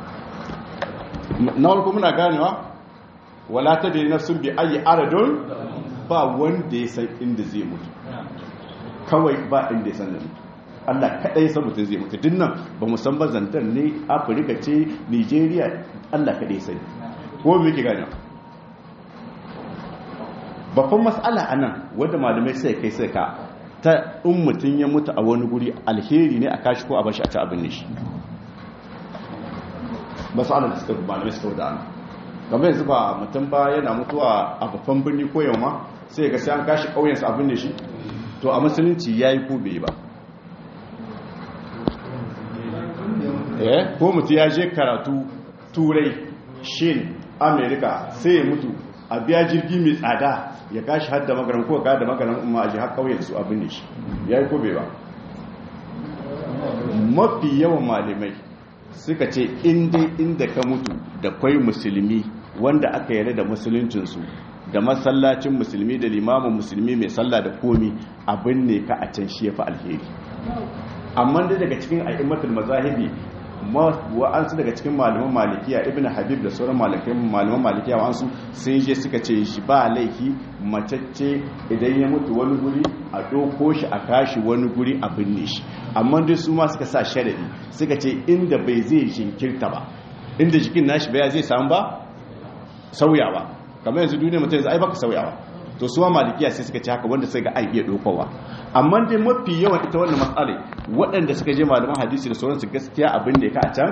na farko muna ganewa wala ta da nafsun bi ayi aradun ba wanda ya san inda zai mutu kawai ba inda ya san da mutu Allah kadai ya san mutum zai mutu dinnan ba mu san ba zantar ne Afirka ce Nigeria Allah kadai sai ko me yake ganewa babban mas'ala anan wanda malamai sai kai sai ka ta in mutum ya mutu a wani guri alheri ne a kashi ko a bashi a ci abin ne shi mas'alar da suka malamai suka da ana kamar yanzu ba mutum ba yana mutuwa a babban birni ko yamma sai ga sai an kashi ƙauyensu abin ne shi to a musulunci ya yi ko bai ba eh ko mutum ya je karatu turai shin amerika sai ya mutu a biya jirgi mai tsada ya kashi hadda magaran ko ka da magaran umma a ji har ƙauyensu abin ne shi ya yi ko bai ba mafi yawan malamai suka ce inda inda ka mutu da kwai musulmi wanda aka yarda da musuluncinsu da masallacin musulmi da limamin musulmi mai sallah da komi abin ne ka a can shi ya fi alheri amma da daga cikin a'immatul mazahibi wa'ansu daga cikin malaman malikiya ibn habib da sauran malaman malikiya wa'ansu sai je suka ce shi ba laifi macece idan ya mutu wani guri a doko shi a kashi wani guri a binne shi amma dai su ma suka sa sharadi suka ce inda bai zai jinkirta ba inda jikin nashi baya zai samu ba sauyawa kamar yanzu duniya mutum yanzu ai baka sauyawa to suwa malikiya sai suka ce haka wanda sai ga ai iya dokowa amma dai mafi yawan ita wannan matsala waɗanda suka je malaman hadisi da sauransu gaskiya abin da ka a can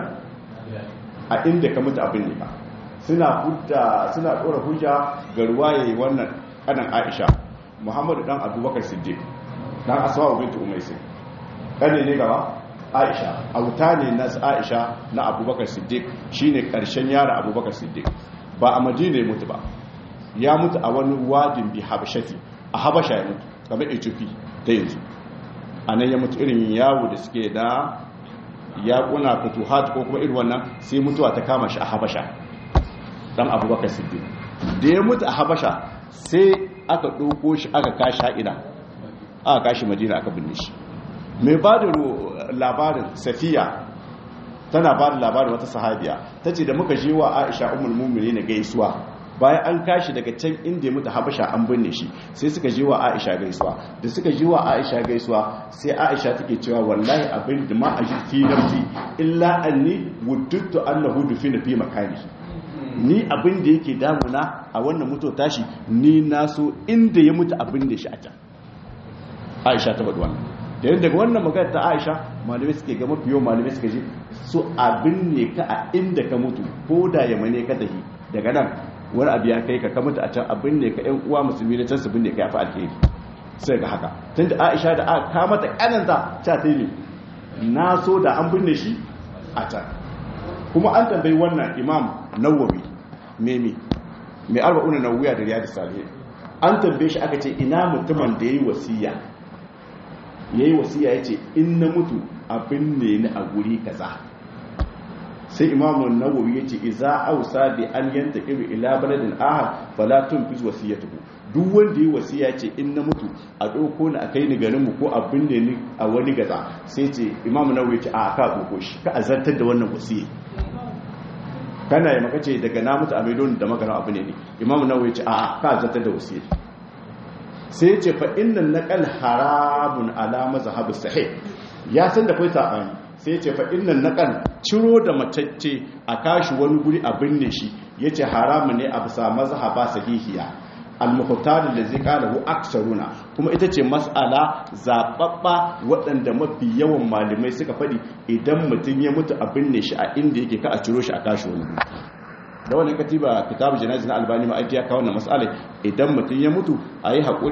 a inda ka mutu abin ne ka suna hujja suna dora hujja ga ruwaye wannan kanan Aisha Muhammadu dan Abubakar Siddiq dan Asma bint Umays kane ne gaba Aisha auta ne na Aisha na Abubakar Siddiq shine karshen yara Abubakar Siddiq ba a Madina ya mutu ba ya mutu a wani wadin bi Habashati a Habasha ya mutu kamar Ethiopia ta yanzu anan ya mutu irin yawo da suke da yakuna futuhat ko kuma irin wannan sai mutuwa ta kama shi a Habasha dan Abubakar Siddiq da ya mutu a Habasha sai aka ɗauko shi aka kashi haƙina aka kashi Madina aka binne shi mai ba da labarin Safiya tana ba da labarin wata sahabiya ta ce da muka je wa Aisha ummul mu'minin na gaisuwa bayan an kashi daga can inda ya mutu Habasha an binne shi sai suka je wa Aisha gaisuwa da suka je wa Aisha gaisuwa sai Aisha take cewa wallahi abin da ma ajid fi nafsi illa anni wuddtu annahu dufina fi makani ni abin da yake damuna a wannan mutu tashi ni naso inda ya mutu abin da shi a can Aisha ta faɗi wannan da yin daga wannan magana ta Aisha malamai suke ga mafi yawan malamai suka ji so abin ne ka a inda ka mutu ko da ya mane ka tafi daga nan wani abu ya kai ka ka mutu a can abin ne ka ƴan uwa musulmi na can su bin ne ka ya fi alheri sai ga haka tunda Aisha da aka kama ta kananta ta ta yi na so da an binne shi a can kuma an tambayi wannan Imam Nawawi memi mai arba'una nawawiya da riyadus salihin an tambaye shi aka ce ina mutumin da yayi wasiya yayi wasiya yace in na mutu abin ne ni a guri kaza sai Imam Nawawi yace iza ausa bi an yantaqibu ila baladin ahad fala tunfiz wasiyatuhu duk wanda yayi wasiya yace in na mutu a dauko ni a kai ni garin mu ko abin ne ni a wani gaza sai ce Imam Nawawi yace a ka dauko shi ka azantar da wannan wasiya kana yi maka ce daga na mutu a maidon da magana abu ne ne Imam Nawawi ce a ka zata da wasiya sai ya ce fa innan naqal haramun ala mazhab sahih ya san da kai sabani sai ya ce fa innan naqal ciro da matacce a kashi wani guri a binne shi yace haramun ne a bisa mazhaba sahihiya al-muqtar allazi qalahu aksaruna kuma ita ce mas'ala zababba waɗanda mafi yawan malamai suka faɗi idan mutum ya mutu a binne shi a inda yake ka a ciro shi a kashi wani da wannan katiba kitabu janazi na albani ma aiki ya kawo wannan mas'ala idan mutum ya mutu ayi hakuri